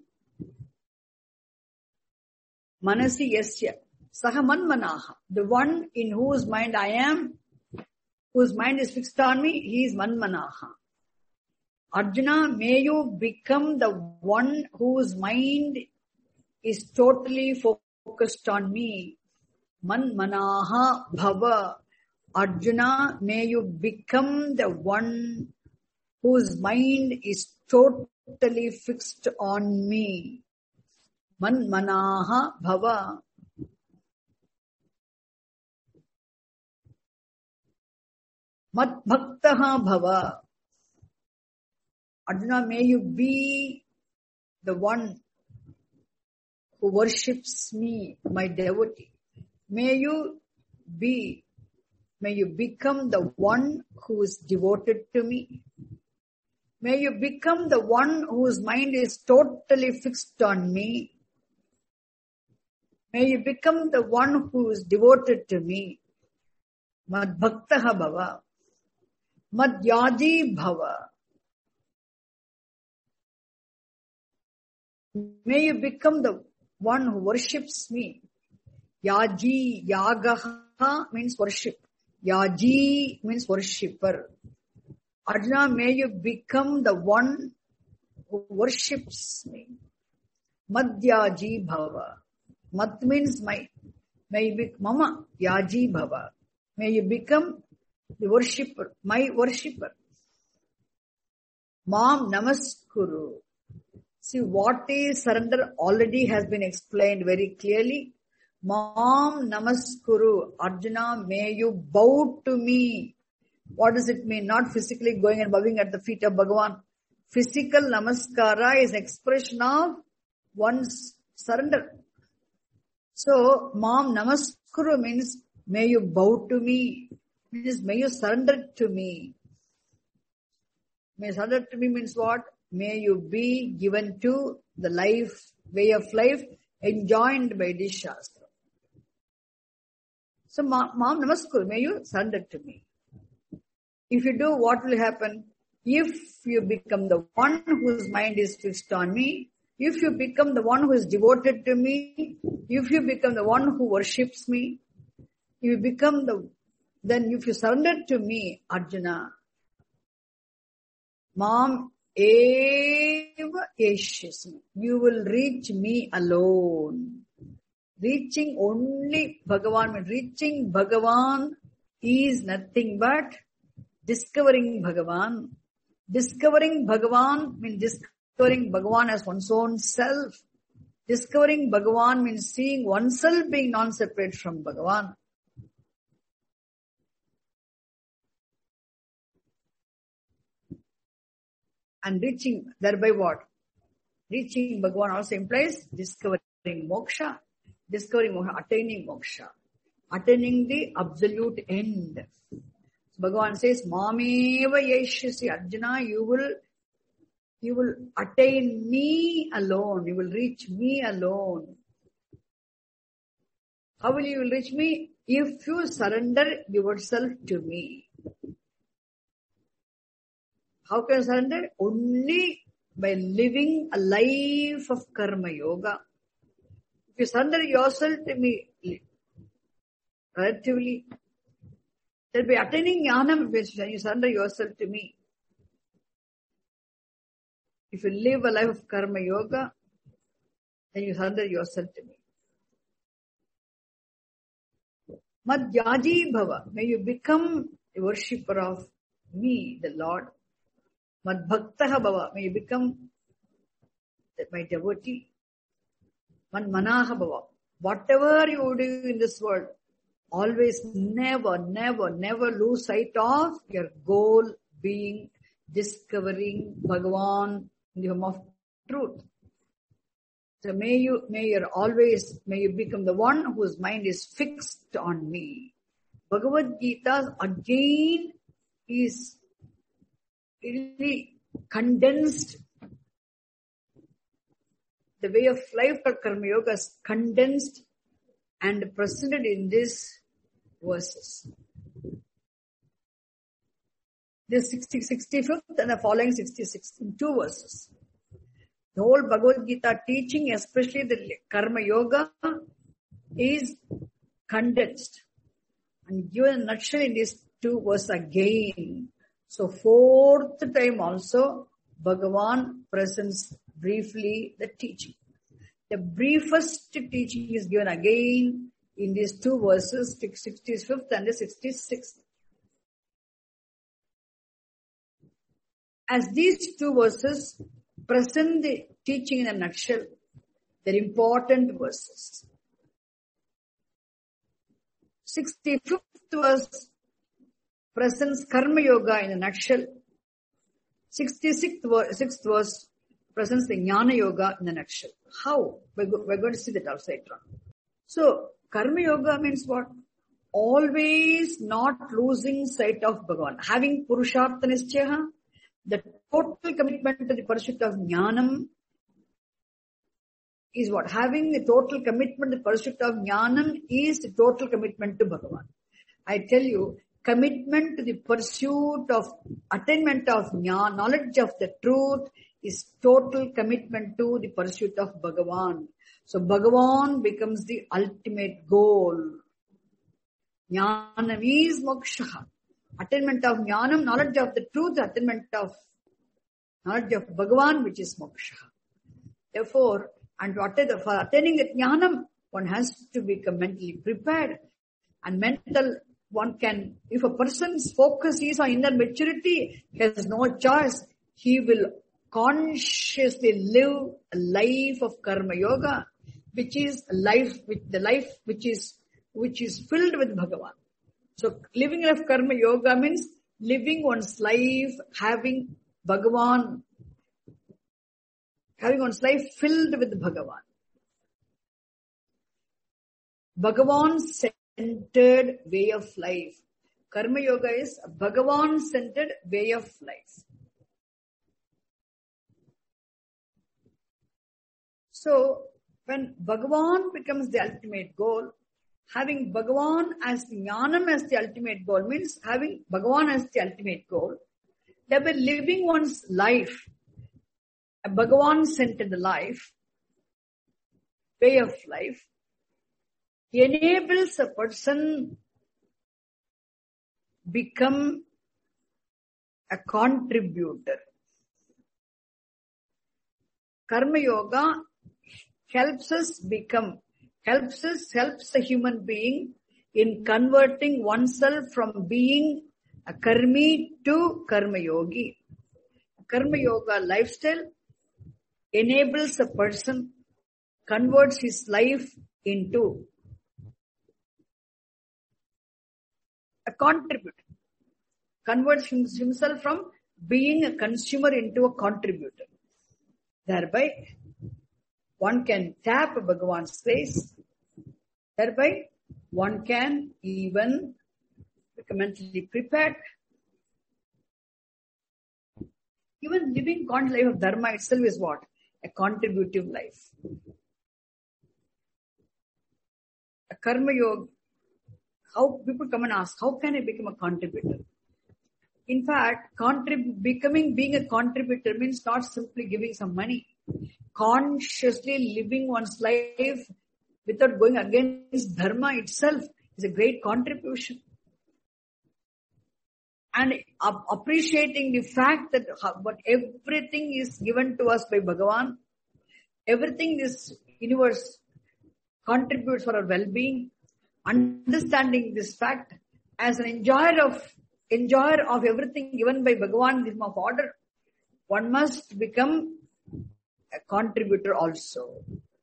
manasi yasya. Saha man manaha. The one in whose mind I am, whose mind is fixed on me, he is man manaha. Arjuna, may you become the one whose mind is totally focused on me. Man manaha bhava. Arjuna, may you become the one whose mind is totally fixed on me. Man manaha bhava. Mad bhaktaha bhava. Arjuna, may you be the one who worships me, my devotee. May you be, may you become the one who is devoted to me. May you become the one whose mind is totally fixed on me. May you become the one who is devoted to me. Mad bhaktaha bhava. Mad yaji bhava. May you become the one who worships me. Yaji, Yagaha means worship. Yaji means worshipper. Arjuna, may you become the one who worships me. Madhyaji Bhava. Mat means my. May you become Mama Yaji Bhava. May you become the worshipper, my worshipper. Mam Namaskuru. See, what is surrender already has been explained very clearly. Mam Namaskuru. Arjuna, may you bow to me. What does it mean? Not physically going and bowing at the feet of Bhagavan. Physical namaskara is expression of one's surrender. So, Mam Namaskuru means, may you bow to me. Means, may you surrender to me. May surrender to me means what? May you be given to the life, way of life enjoined by this Shastra. So, Mam Namaskuru, may you surrender to me. If you do, what will happen? If you become the one whose mind is fixed on me, if you become the one who is devoted to me, if you become the one who worships me, if you become the, then if you surrender to me, Arjuna, Mam eva yeshyasmi, you will reach me alone. Reaching only Bhagavan, reaching Bhagavan is nothing but discovering Bhagavan. Discovering Bhagavan means discovering Bhagavan as one's own self. Discovering Bhagavan means seeing oneself being non-separate from Bhagavan. And reaching, thereby what? Reaching Bhagavan also implies discovering moksha. Discovering moksha, attaining moksha. Attaining the absolute end. Bhagavan says, Mameva Yeshyasi, Arjuna, you will, you will attain me alone. You will reach me alone. How will you reach me? If you surrender yourself to me. How can you surrender? Only by living a life of karma yoga. If you surrender yourself to me, relatively, that by attaining jnanam, you surrender yourself to me. If you live a life of karma yoga, then you surrender yourself to me. Madhyaji Bhava, may you become a worshipper of me, the Lord. Madbhaktaha Bhava, may you become my devotee. Manmanaha Bhava, whatever you do in this world, always never, never, never lose sight of your goal being discovering Bhagavan in the form of truth. So may you, may you always, may you become the one whose mind is fixed on me. Bhagavad Gita again is really condensed. The way of life for Karma Yoga is condensed and presented in these verses. This sixty-fifth and the following sixty-sixth, in two verses. The whole Bhagavad Gita teaching, especially the Karma Yoga, is condensed and given in a nutshell in these two verses again. So fourth time also, Bhagavan presents briefly the teaching. The briefest teaching is given again in these two verses, sixty-fifth and the sixty-sixth. As these two verses present the teaching in a nutshell, they're important verses. sixty-fifth verse presents Karma Yoga in a nutshell. sixty-sixth verse presents the Jnana Yoga in a nutshell. How? We're, go- we're going to see that also later on. So, Karma Yoga means what? Always not losing sight of Bhagavan. Having Purushartha Nischaya, the total commitment to the pursuit of Jnanam is what? Having the total commitment to the pursuit of Jnanam is the total commitment to Bhagavan. I tell you, commitment to the pursuit of attainment of jnana, knowledge of the truth, is total commitment to the pursuit of Bhagavan. So Bhagavan becomes the ultimate goal. Jnanam is moksha. Attainment of jnanam, knowledge of the truth, attainment of knowledge of Bhagavan, which is moksha. Therefore, and to attain, for attaining the jnanam, one has to become mentally prepared. And mental, one can, if a person's focus is on inner maturity, he has no choice. He will consciously live a life of karma yoga, which is a life, with the life which is, which is filled with Bhagavan. So living a life of karma yoga means living one's life having Bhagavan, having one's life filled with Bhagavan. Bhagavan-centered way of life. Karma yoga is a Bhagavan-centered way of life. So, when Bhagavan becomes the ultimate goal, having Bhagavan as the jnanam as the ultimate goal means having Bhagavan as the ultimate goal, thereby living one's life, a Bhagavan-centered life, way of life, enables a person become a contributor. Karma yoga helps us become, helps us, helps the human being in converting oneself from being a karmi to karma yogi. Karma yoga lifestyle enables a person, converts his life into a contributor, converts himself from being a consumer into a contributor. Thereby, one can tap Bhagavan's grace. Thereby, one can even become mentally prepared. Even living conscious life of Dharma itself is what? A contributive life. A karma yoga. How people come and ask, how can I become a contributor? In fact, contrib- becoming, being a contributor means not simply giving some money. Consciously living one's life without going against Dharma itself is a great contribution. And ap- appreciating the fact that what everything is given to us by Bhagavan, everything this universe contributes for our well-being, understanding this fact as an enjoyer of enjoyer of everything given by Bhagavan in the form of order, one must become a contributor also.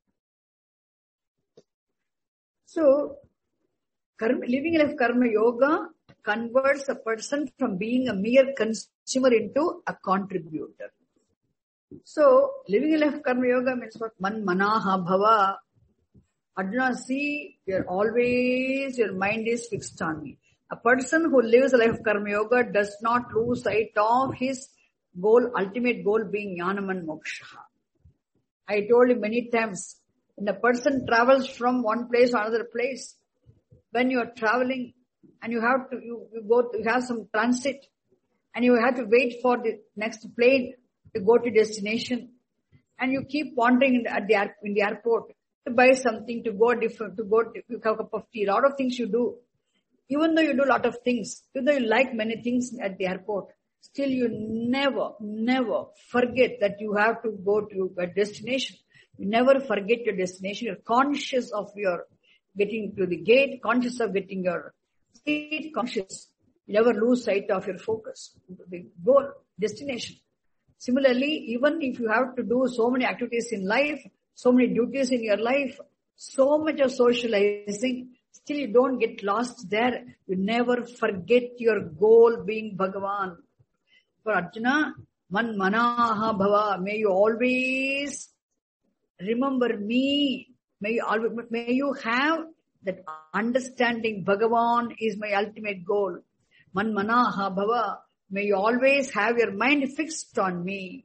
So, karma, living a life of karma yoga converts a person from being a mere consumer into a contributor. So, living a life of karma yoga means what? Man manaha bhava. Arjuna, see, you're always, your mind is fixed on me. A person who lives a life of karma yoga does not lose sight of his goal, ultimate goal being jnanam and moksha. I told you many times, when a person travels from one place to another place, when you are traveling and you have to, you, you go to, you have some transit and you have to wait for the next plane to go to destination, and you keep wandering in the, at the, in the airport to buy something, to go different, to go to have a cup of tea, a lot of things you do. Even though you do a lot of things, even though you like many things at the airport, still you never, never forget that you have to go to a destination. You never forget your destination. You're conscious of your getting to the gate, conscious of getting your seat, conscious. You never lose sight of your focus, the goal, destination. Similarly, even if you have to do so many activities in life, so many duties in your life, so much of socializing, still you don't get lost there. You never forget your goal being Bhagavan. For Arjuna, man manaha bhava, may you always remember me. May you, always, may you have that understanding Bhagavan is my ultimate goal. Man manaha bhava, may you always have your mind fixed on me.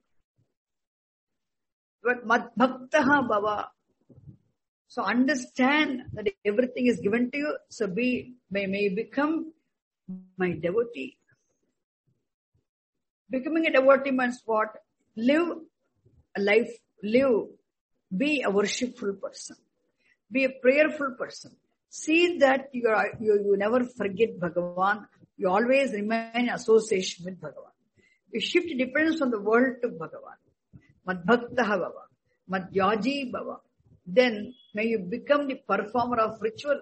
But mad bhaktaha bhava. So understand that everything is given to you. So be, may, may you become my devotee. Becoming a devotee means what? live a life, live, be a worshipful person, be a prayerful person. See that you, are, you, you never forget Bhagavan. You always remain in association with Bhagavan. You shift dependence from the world to Bhagavan. Mad bhaktaha bhava, mad yaji bhava. Then may you become the performer of ritual.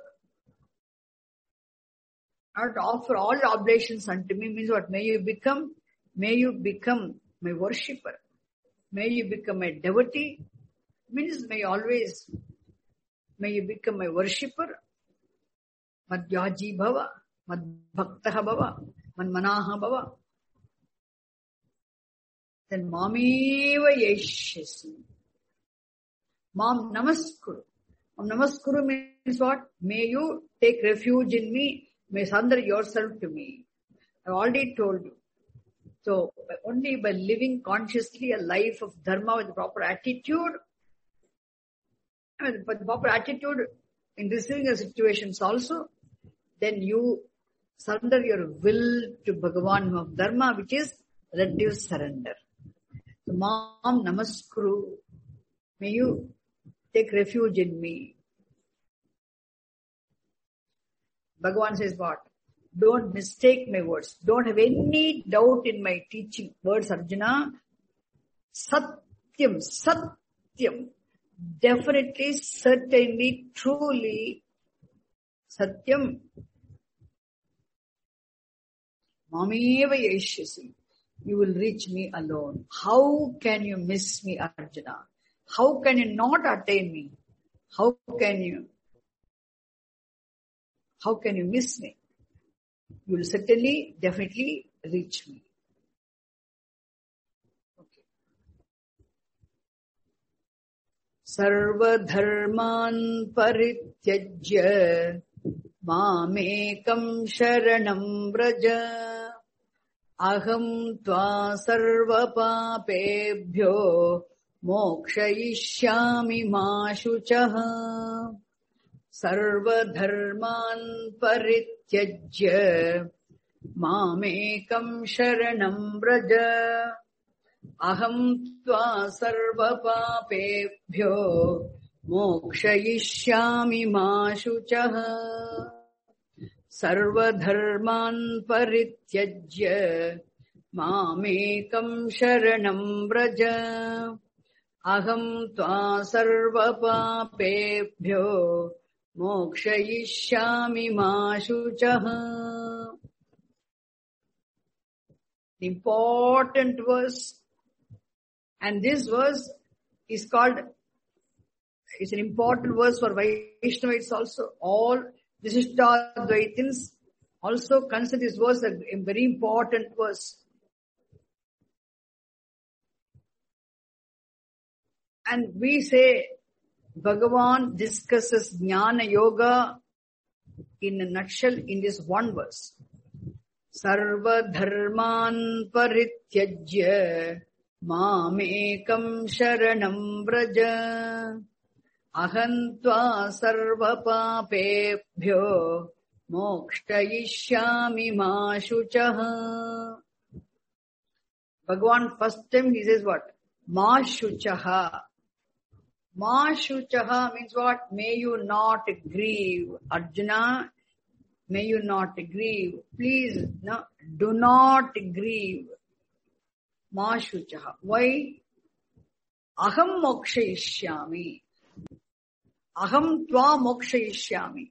Not offer all oblations unto me means what? May you become, may you become my worshipper. May you become a devotee. Means may you always, may you become my worshipper. Mad yaji bhava, mad bhaktaha bhava, mad manaha bhava. Then mameva yeshyasi. Mam namaskuru. Mam namaskuru means what? May you take refuge in me. May surrender yourself to me. I already told you. So only by living consciously a life of dharma with the proper attitude, with the proper attitude in receiving the situations also, then you surrender your will to Bhagavan of dharma, which is relative surrender. So, Mam namaskuru. May you take refuge in me. Bhagavan says what? Don't mistake my words. Don't have any doubt in my teaching. Words, Arjuna. Satyam, Satyam. Definitely, certainly, truly, Satyam. Mameva yeshyasi. You will reach me alone. How can you miss me, Arjuna? How can you not attain me? How can you? How can you miss me? You will certainly, definitely reach me. Okay. Sarva dharman parityajya mamekam sharanam vraja aham tva sarva papebhyo mokshayishyami ma shuchaha. Sarva dharman parityajya mamekam sharanam vraja aham tva sarva papebhyo mokshayishyami ma shuchaha. Sarva dharman parityajya mamekam sharanam vraja aham tva sarva papebhyo mokshayishyami ma shuchaha. The important verse, and this verse is called, it's an important verse for Vaishnavites also. All Vishishtadvaitins also consider this verse a, a very important verse. And we say, Bhagavan discusses Jnana Yoga in a nutshell in this one verse. Sarva dharman parityajya mamekam sharanam vraja ahantva sarva papebhyo mokshayishyami ma shuchaha. Bhagavan first time he says what? Ma shuchaha. Ma shuchaha means what? May you not grieve. Arjuna, may you not grieve. Please, no, do not grieve. Ma shuchaha. Why? Aham mokshayishyami. Aham tva mokshayishyami.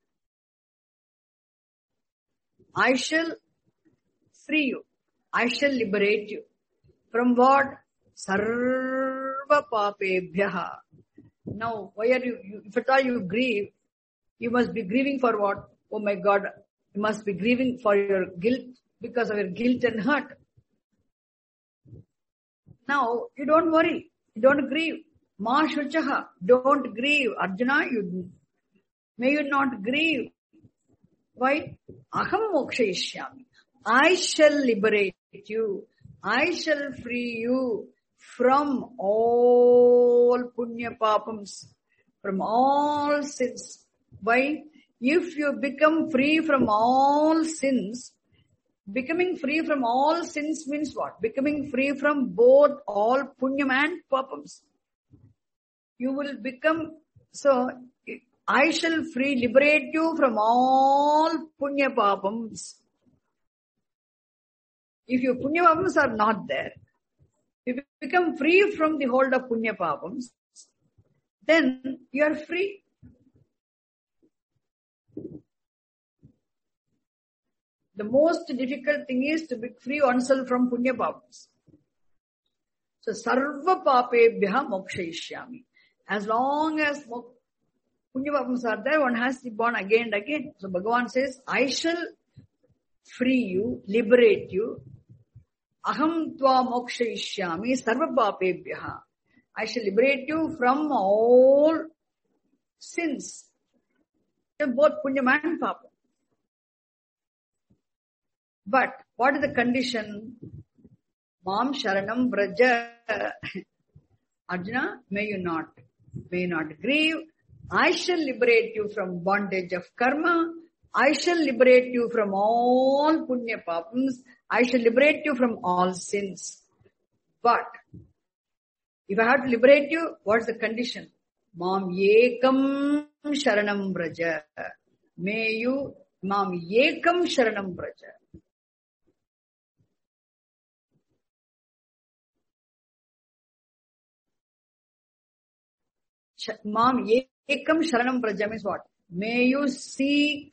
I shall free you. I shall liberate you. From what? Sarva papebhyaha. Now, why are you, you, if at all you grieve, you must be grieving for what? Oh my God, you must be grieving for your guilt, because of your guilt and hurt. Now, you don't worry, you don't grieve. Ma shuchaha, don't grieve. Arjuna, you, may you not grieve. Why? Aham mokshayishyami. I shall liberate you. I shall free you from all punya papams, from all sins. Why? If you become free from all sins, Becoming free from all sins means what? Becoming free from both all punyam and papams. You will become, so I shall free, liberate you from all punya papams. If your punya papams are not there, if you become free from the hold of punya papams, then you are free. The most difficult thing is to be free oneself from punya papams. So, sarva papebhya mokshayishyami. As long as punya papams are there, one has to be born again and again. So, Bhagavan says, I shall free you, liberate you. Aham tva mokshayishyami sarva papebhya. I shall liberate you from all sins. Both punya and papa. But what is the condition? Mam sharanam vraja. Arjuna, may you not, may you not grieve. I shall liberate you from bondage of karma. I shall liberate you from all punya papams. I shall liberate you from all sins. But if I have to liberate you, what is the condition? Mam yekam sharanam vraja. May you, mam yekam sharanam vraja. Mam yekam sharanam vraja means what? May you seek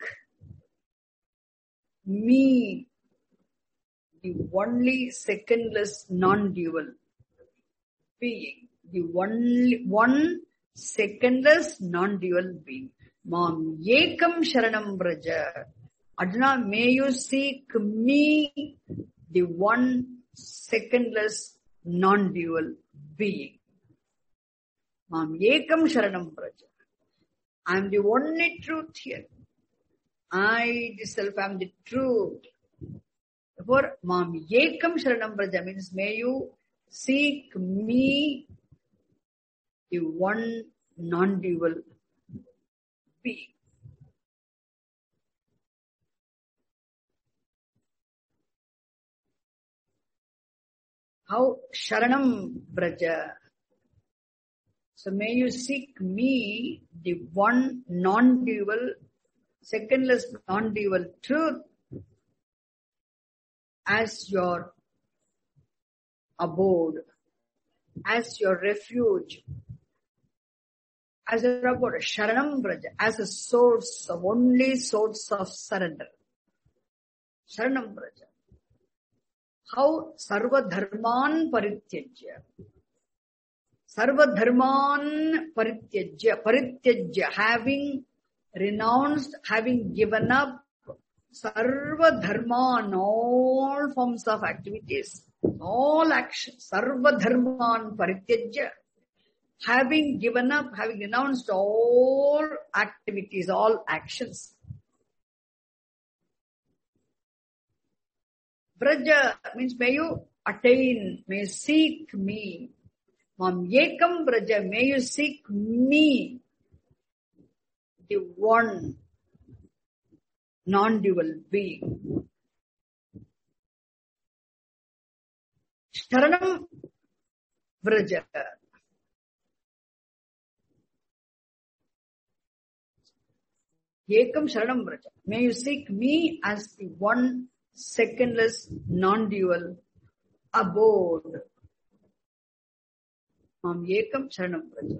me, the only secondless non-dual being, the only one secondless non-dual being. Mam yekam sharanam vraja. Arjuna, may you seek me, the one secondless non-dual being. Mam yekam sharanam vraja. I am the only truth here. I myself am the truth. Therefore, mam yekam sharanam vraja means may you seek me, the one non-dual being. How? Sharanam vraja. So may you seek me, the one non-dual, secondless non-dual truth, as your abode, as your refuge, as your abode, sharanam vraja, as a source of, only source of surrender. Sharanam vraja. How? Sarva dharman parityajya. Sarva dharman parityajya. Parityajya, having renounced, having given up sarva dharman, all forms of activities, all actions. Sarva dharman parityajya. Having given up, having renounced all activities, all actions. Vraja means may you attain, may you seek me. Mam yekam vraja, may you seek me, the one non-dual being. Sharanam vraja. Yekam sharanam vraja. May you seek me as the one secondless non-dual abode. Mam yekam sharanam vraja.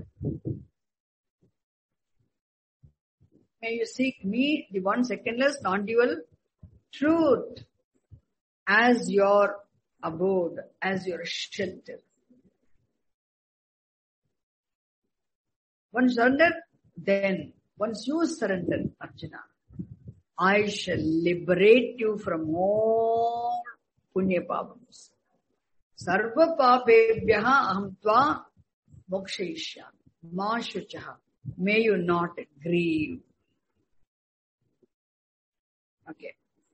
May you seek me, the one secondless non-dual truth, as your abode, as your shelter. Once surrender, then once you surrender, Arjuna, I shall liberate you from all punya papams. Sarva papebhyaha aham tva mokshayishyami. Ma shuchaha. May you not grieve. Okay.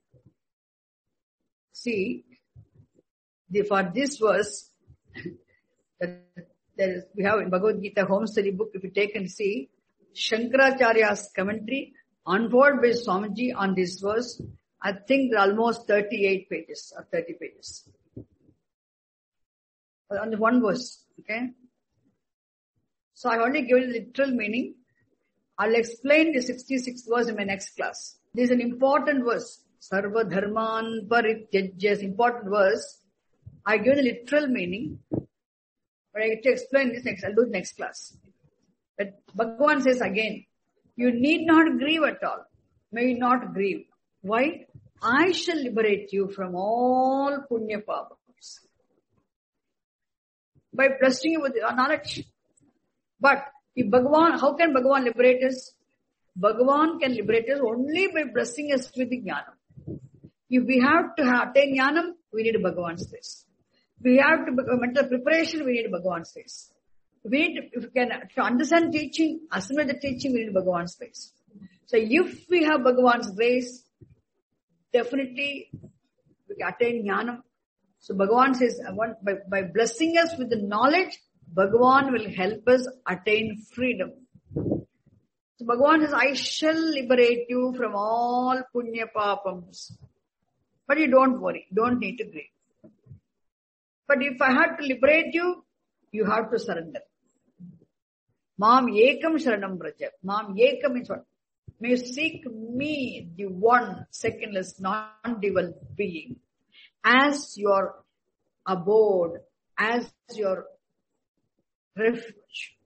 See, the, for this verse, that there is, we have in Bhagavad Gita Home Study book, if you take and see, Shankaracharya's commentary, unfolded by Swamiji on this verse, I think there are almost thirty-eight pages or thirty pages. On one verse, okay? So I only given the literal meaning. I'll explain the sixty-sixth verse in my next class. This is an important verse. Sarva dharman parityajya is important verse. I give the literal meaning. But I get to explain this next. I'll do it next class. But Bhagavan says again, you need not grieve at all. May not grieve. Why? I shall liberate you from all punya papams. By blessing you with knowledge. But if Bhagavan, how can Bhagavan liberate us? Bhagavan can liberate us only by blessing us with the jnanam. If we have to have, attain jnanam, we need Bhagavan's face. If we have to mental preparation, we need Bhagavan's face. If we need to, if we can to understand teaching, assimilate the teaching, we need Bhagavan's face. So if we have Bhagavan's grace, definitely we can attain jnanam. So Bhagavan says, by, by blessing us with the knowledge, Bhagavan will help us attain freedom. So Bhagavan says, I shall liberate you from all punya papams. But you don't worry, don't need to grieve. But if I had to liberate you, you have to surrender. Mam ekam sharanam braja. Mam ekam means what? May you seek me, the one, secondless, non-dual being, as your abode, as your refuge.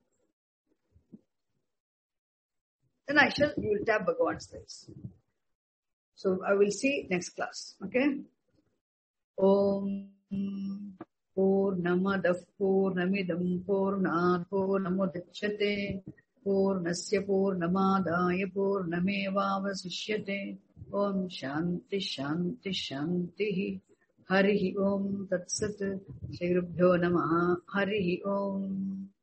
Then I shall, you will tap Bhagavan's face. So I will see next class. Okay? Om Purnamadav Purnamidam Purnat Purnamudachyate Purnasya Purnamadaya Purnamevavasishyate. Om Shanti Shanti Shanti. Harihi Om Tat Sat. Shri Gurubhyo Namaha. Harihi Om.